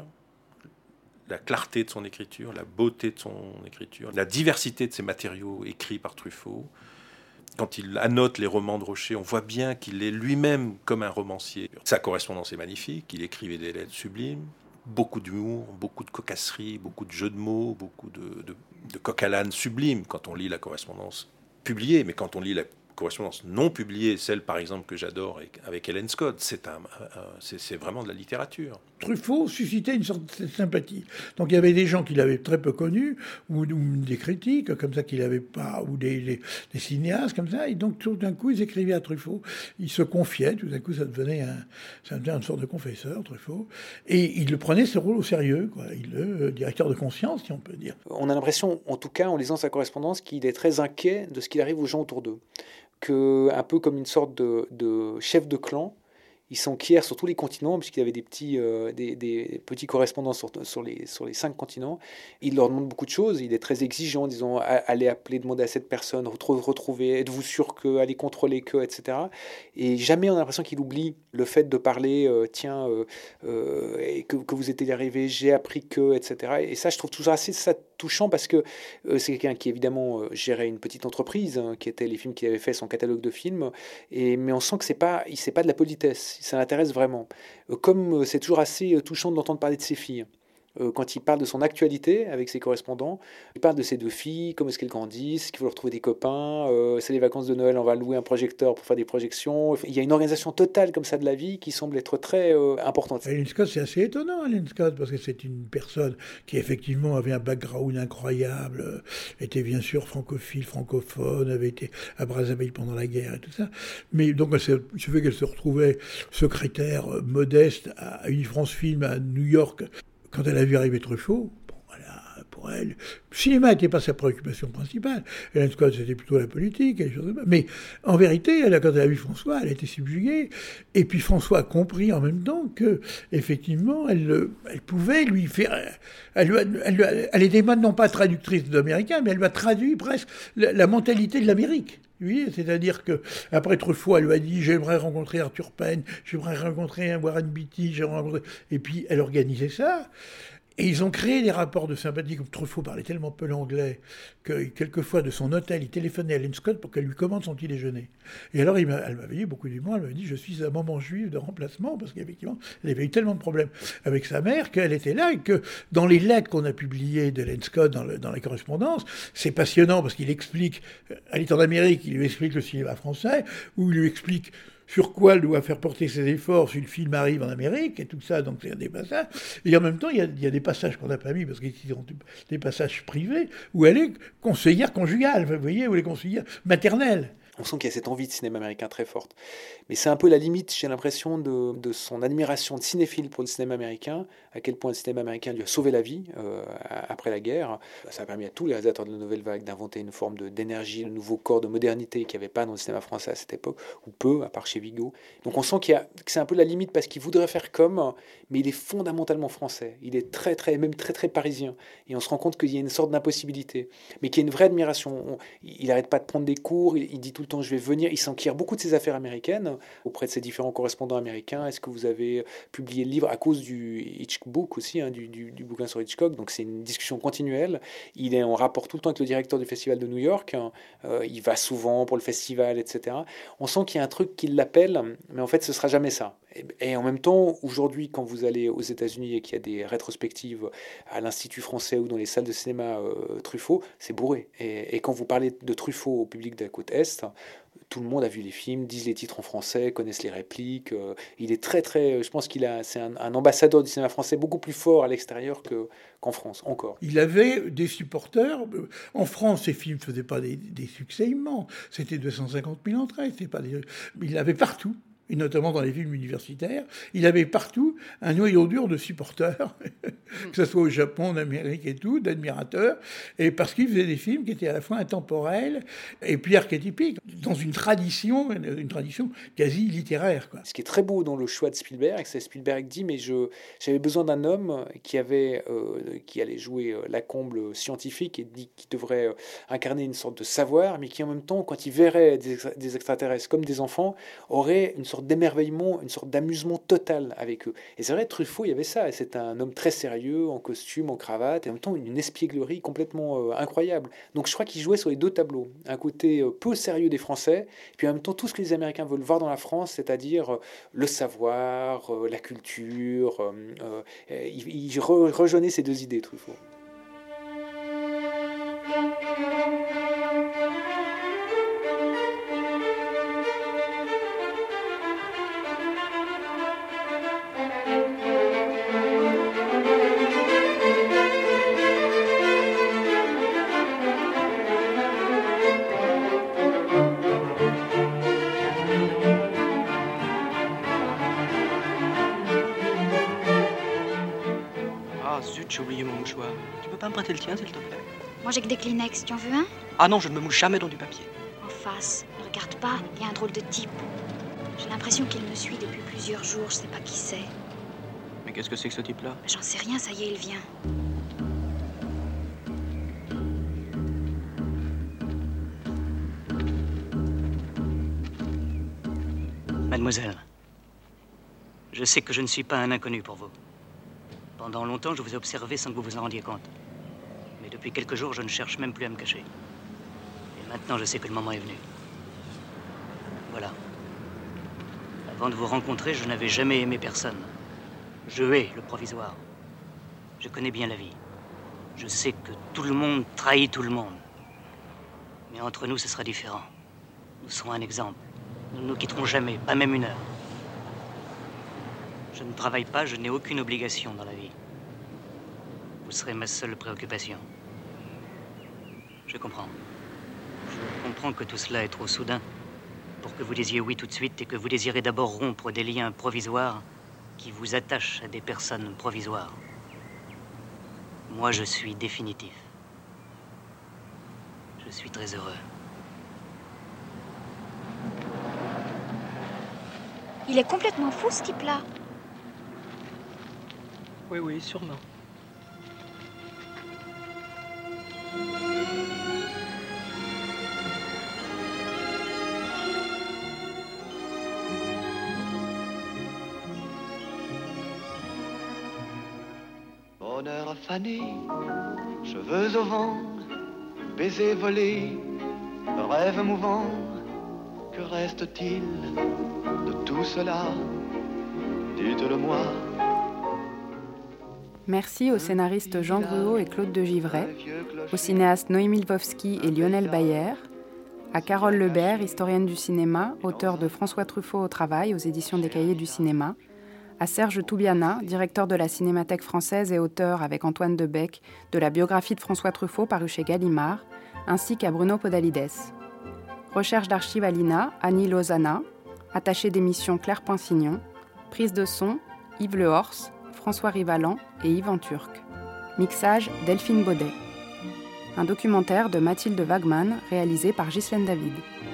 la clarté de son écriture, la beauté de son écriture, la diversité de ses matériaux écrits par Truffaut. Quand il annote les romans de Rocher, on voit bien qu'il est lui-même comme un romancier. Sa correspondance est magnifique, il écrivait des lettres sublimes, beaucoup d'humour, beaucoup de cocasserie, beaucoup de jeux de mots, beaucoup de, de, de coq à l'âne sublimes quand on lit la correspondance publiée, mais quand on lit la correspondance non publiée, celle par exemple que j'adore avec, avec Helen Scott, c'est, un, un, c'est, c'est vraiment de la littérature. Truffaut suscitait une sorte de sympathie. Donc il y avait des gens qui l'avaient très peu connu, ou, ou des critiques comme ça qu'il n'avait pas, ou des, des, des cinéastes comme ça, et donc tout d'un coup ils écrivaient à Truffaut, ils se confiaient, tout d'un coup ça devenait, un, ça devenait une sorte de confesseur, Truffaut, et il le prenait ce rôle au sérieux, quoi. Il le directeur de conscience, si on peut dire. On a l'impression, en tout cas en lisant sa correspondance, qu'il est très inquiet de ce qu'il arrive aux gens autour d'eux. Que, un peu comme une sorte de, de chef de clan, il s'enquiert sur tous les continents, puisqu'il avait des petits, euh, des, des petits correspondants sur, sur, les, sur les cinq continents. Il leur demande beaucoup de choses, il est très exigeant, disons, allez appeler, demander à cette personne, retrouver, êtes-vous sûr que, allez contrôler que, et cetera. Et jamais on a l'impression qu'il oublie le fait de parler, euh, tiens, euh, euh, et que, que vous êtes arrivé, j'ai appris que, et cetera. Et ça, je trouve toujours assez ça, touchant, parce que euh, c'est quelqu'un qui, évidemment, euh, gérait une petite entreprise, hein, qui était les films qu'il avait fait, son catalogue de films, et, mais on sent que c'est pas, c'est pas de la politesse. Ça l'intéresse vraiment. Comme c'est toujours assez touchant d'entendre parler de ses filles. Quand il parle de son actualité avec ses correspondants, il parle de ses deux filles, comment est-ce qu'elles grandissent, qu'il faut leur trouver des copains, euh, c'est les vacances de Noël, on va louer un projecteur pour faire des projections. Il y a une organisation totale comme ça de la vie qui semble être très euh, importante. Helen Scott, c'est assez étonnant, Helen Scott, parce que c'est une personne qui effectivement avait un background incroyable, euh, était bien sûr francophile, francophone, avait été à Brazzaville pendant la guerre et tout ça. Mais donc, il se fait qu'elle se retrouvait secrétaire euh, modeste à Unifrance Film à New York. Quand elle a vu arriver Truffaut, bon, voilà, pour elle, le cinéma n'était pas sa préoccupation principale. Helen Scott, c'était plutôt la politique, et les choses comme ça. Mais en vérité, elle, quand elle a vu François, elle a été subjuguée. Et puis François a compris en même temps que, effectivement, elle, elle pouvait lui faire. Elle, elle, elle, elle était non pas traductrice d'américain, mais elle lui a traduit presque la, la mentalité de l'Amérique. Oui, c'est-à-dire que après Truffaut, elle lui a dit j'aimerais rencontrer Arthur Penn, j'aimerais rencontrer un Warren Beatty, j'aimerais rencontrer... Et puis elle organisait ça. Et ils ont créé des rapports de sympathie, comme Truffaut parlait tellement peu l'anglais, que quelquefois de son hôtel, il téléphonait à Helen Scott pour qu'elle lui commande son petit déjeuner. Et alors il m'a, elle m'avait dit, beaucoup d'humour, elle m'avait dit, je suis un moment juif de remplacement, parce qu'effectivement, elle avait eu tellement de problèmes avec sa mère qu'elle était là, et que dans les lettres qu'on a publiées d'Helen Scott dans, le, dans la correspondance, c'est passionnant, parce qu'il explique, elle est en Amérique, il lui explique le cinéma français, où il lui explique sur quoi elle doit faire porter ses efforts si le film arrive en Amérique, et tout ça, donc c'est des passages. Et en même temps, il y a, il y a des passages qu'on n'a pas mis, parce qu'ils sont des passages privés, où elle est conseillère conjugale, vous voyez, où elle est conseillère maternelle. On sent qu'il y a cette envie de cinéma américain très forte. Mais c'est un peu la limite, j'ai l'impression, de, de son admiration de cinéphile pour le cinéma américain, à quel point le cinéma américain lui a sauvé la vie euh, après la guerre. Ça a permis à tous les réalisateurs de la Nouvelle Vague d'inventer une forme de, d'énergie, de nouveau corps de modernité qu'il n'y avait pas dans le cinéma français à cette époque, ou peu, à part chez Vigo. Donc on sent qu'il y a, que c'est un peu la limite, parce qu'il voudrait faire comme, mais il est fondamentalement français. Il est très, très, même très, très parisien. Et on se rend compte qu'il y a une sorte d'impossibilité, mais qu'il y a une vraie admiration. On, il n'arrête pas de prendre des cours, il, il dit tout le temps je vais venir. Il s'enquiert beaucoup de ses affaires américaines auprès de ses différents correspondants américains. Est-ce que vous avez publié le livre à cause du Hitchcock aussi, hein, du, du, du bouquin sur Hitchcock? Donc c'est une discussion continuelle. Il est en rapport tout le temps avec le directeur du festival de New York. Hein. Euh, il va souvent pour le festival, et cetera. On sent qu'il y a un truc qui l'appelle, mais en fait ce sera jamais ça. Et, et en même temps, aujourd'hui, quand vous allez aux États-Unis et qu'il y a des rétrospectives à l'Institut français ou dans les salles de cinéma euh, Truffaut, c'est bourré. Et, et quand vous parlez de Truffaut au public de la côte Est, tout le monde a vu les films, disent les titres en français, connaissent les répliques. Euh, il est très, très... Je pense qu'il a, c'est un, un ambassadeur du cinéma français beaucoup plus fort à l'extérieur que, qu'en France, encore. Il avait des supporters. En France, ses films ne faisaient pas des, des succès immenses. C'était deux cent cinquante mille entrées. C'était pas des... Il l'avait partout. et notamment dans les films universitaires. Il avait partout un noyau dur de supporters, que ce soit au Japon, en Amérique et tout, d'admirateurs, et parce qu'il faisait des films qui étaient à la fois intemporels et puis archétypiques, dans une tradition, une tradition quasi littéraire, quoi. Ce qui est très beau dans le choix de Spielberg, c'est Spielberg dit, mais je, j'avais besoin d'un homme qui, avait, euh, qui allait jouer euh, la comble scientifique et dit, qui devrait euh, incarner une sorte de savoir, mais qui en même temps, quand il verrait des, des extraterrestres comme des enfants, aurait une sorte d'émerveillement, une sorte d'amusement total avec eux. Et c'est vrai, Truffaut, il y avait ça. C'est un homme très sérieux, en costume, en cravate, et en même temps une espièglerie complètement euh, incroyable. Donc je crois qu'il jouait sur les deux tableaux. Un côté euh, peu sérieux des Français, et puis en même temps tout ce que les Américains veulent voir dans la France, c'est-à-dire euh, le savoir, euh, la culture. Euh, euh, il il re- rejoignait ces deux idées, Truffaut. J'ai oublié mon mouchoir. Tu peux pas me prêter le tien, s'il te plaît? Moi, j'ai que des Kleenex. Tu en veux un? Ah non, je ne me mouche jamais dans du papier. En face. Ne regarde pas. Il y a un drôle de type. J'ai l'impression qu'il me suit depuis plusieurs jours. Je sais pas qui c'est. Mais qu'est-ce que c'est que ce type-là? J'en sais rien. Ça y est, il vient. Mademoiselle, je sais que je ne suis pas un inconnu pour vous. Pendant longtemps, je vous ai observé sans que vous vous en rendiez compte. Mais depuis quelques jours, je ne cherche même plus à me cacher. Et maintenant, je sais que le moment est venu. Voilà. Avant de vous rencontrer, je n'avais jamais aimé personne. Je hais le provisoire. Je connais bien la vie. Je sais que tout le monde trahit tout le monde. Mais entre nous, ce sera différent. Nous serons un exemple. Nous ne nous quitterons jamais, pas même une heure. Je ne travaille pas, je n'ai aucune obligation dans la vie. Vous serez ma seule préoccupation. Je comprends. Je comprends que tout cela est trop soudain pour que vous disiez oui tout de suite et que vous désirez d'abord rompre des liens provisoires qui vous attachent à des personnes provisoires. Moi, je suis définitif. Je suis très heureux. Il est complètement fou, ce type-là. Oui, oui, sûrement. Bonheur fané, cheveux au vent, baisers volés, rêve mouvant, que reste-t-il de tout cela? Dites-le-moi. Merci aux scénaristes Jean Gruau et Claude de Givray, aux cinéastes Noémie Lvovsky et Lionel Bayer, à Carole Lebert, historienne du cinéma, auteure de François Truffaut au travail aux éditions des Cahiers du cinéma, à Serge Toubiana, directeur de la Cinémathèque française et auteur avec Antoine Debec de la biographie de François Truffaut parue chez Gallimard, ainsi qu'à Bruno Podalides. Recherche d'archives à l'I N A, Annie Lozana, attachée d'émission Claire Poinsignon, prise de son, Yves Lehors, François Rivalan et Yvan Turc. Mixage, Delphine Baudet. Un documentaire de Mathilde Wagman réalisé par Ghislaine David.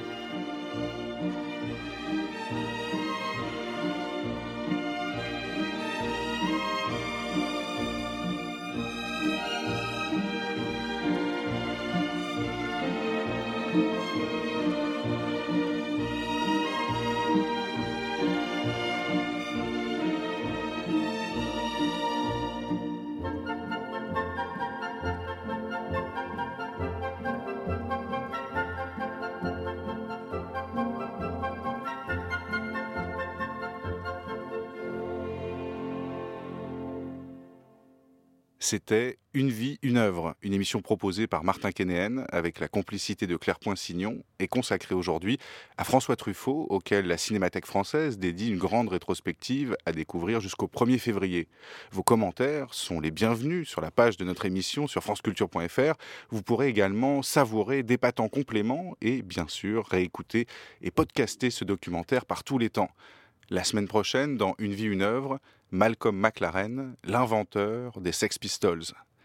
C'était Une vie, une œuvre, une émission proposée par Martin Kénéen avec la complicité de Claire Poinsignon et consacrée aujourd'hui à François Truffaut, auquel la Cinémathèque française dédie une grande rétrospective à découvrir jusqu'au premier février. Vos commentaires sont les bienvenus sur la page de notre émission sur franceculture point f r. Vous pourrez également savourer d'épatants compléments et bien sûr réécouter et podcaster ce documentaire par tous les temps. La semaine prochaine, dans Une vie, une œuvre, Malcolm McLaren, l'inventeur des Sex Pistols.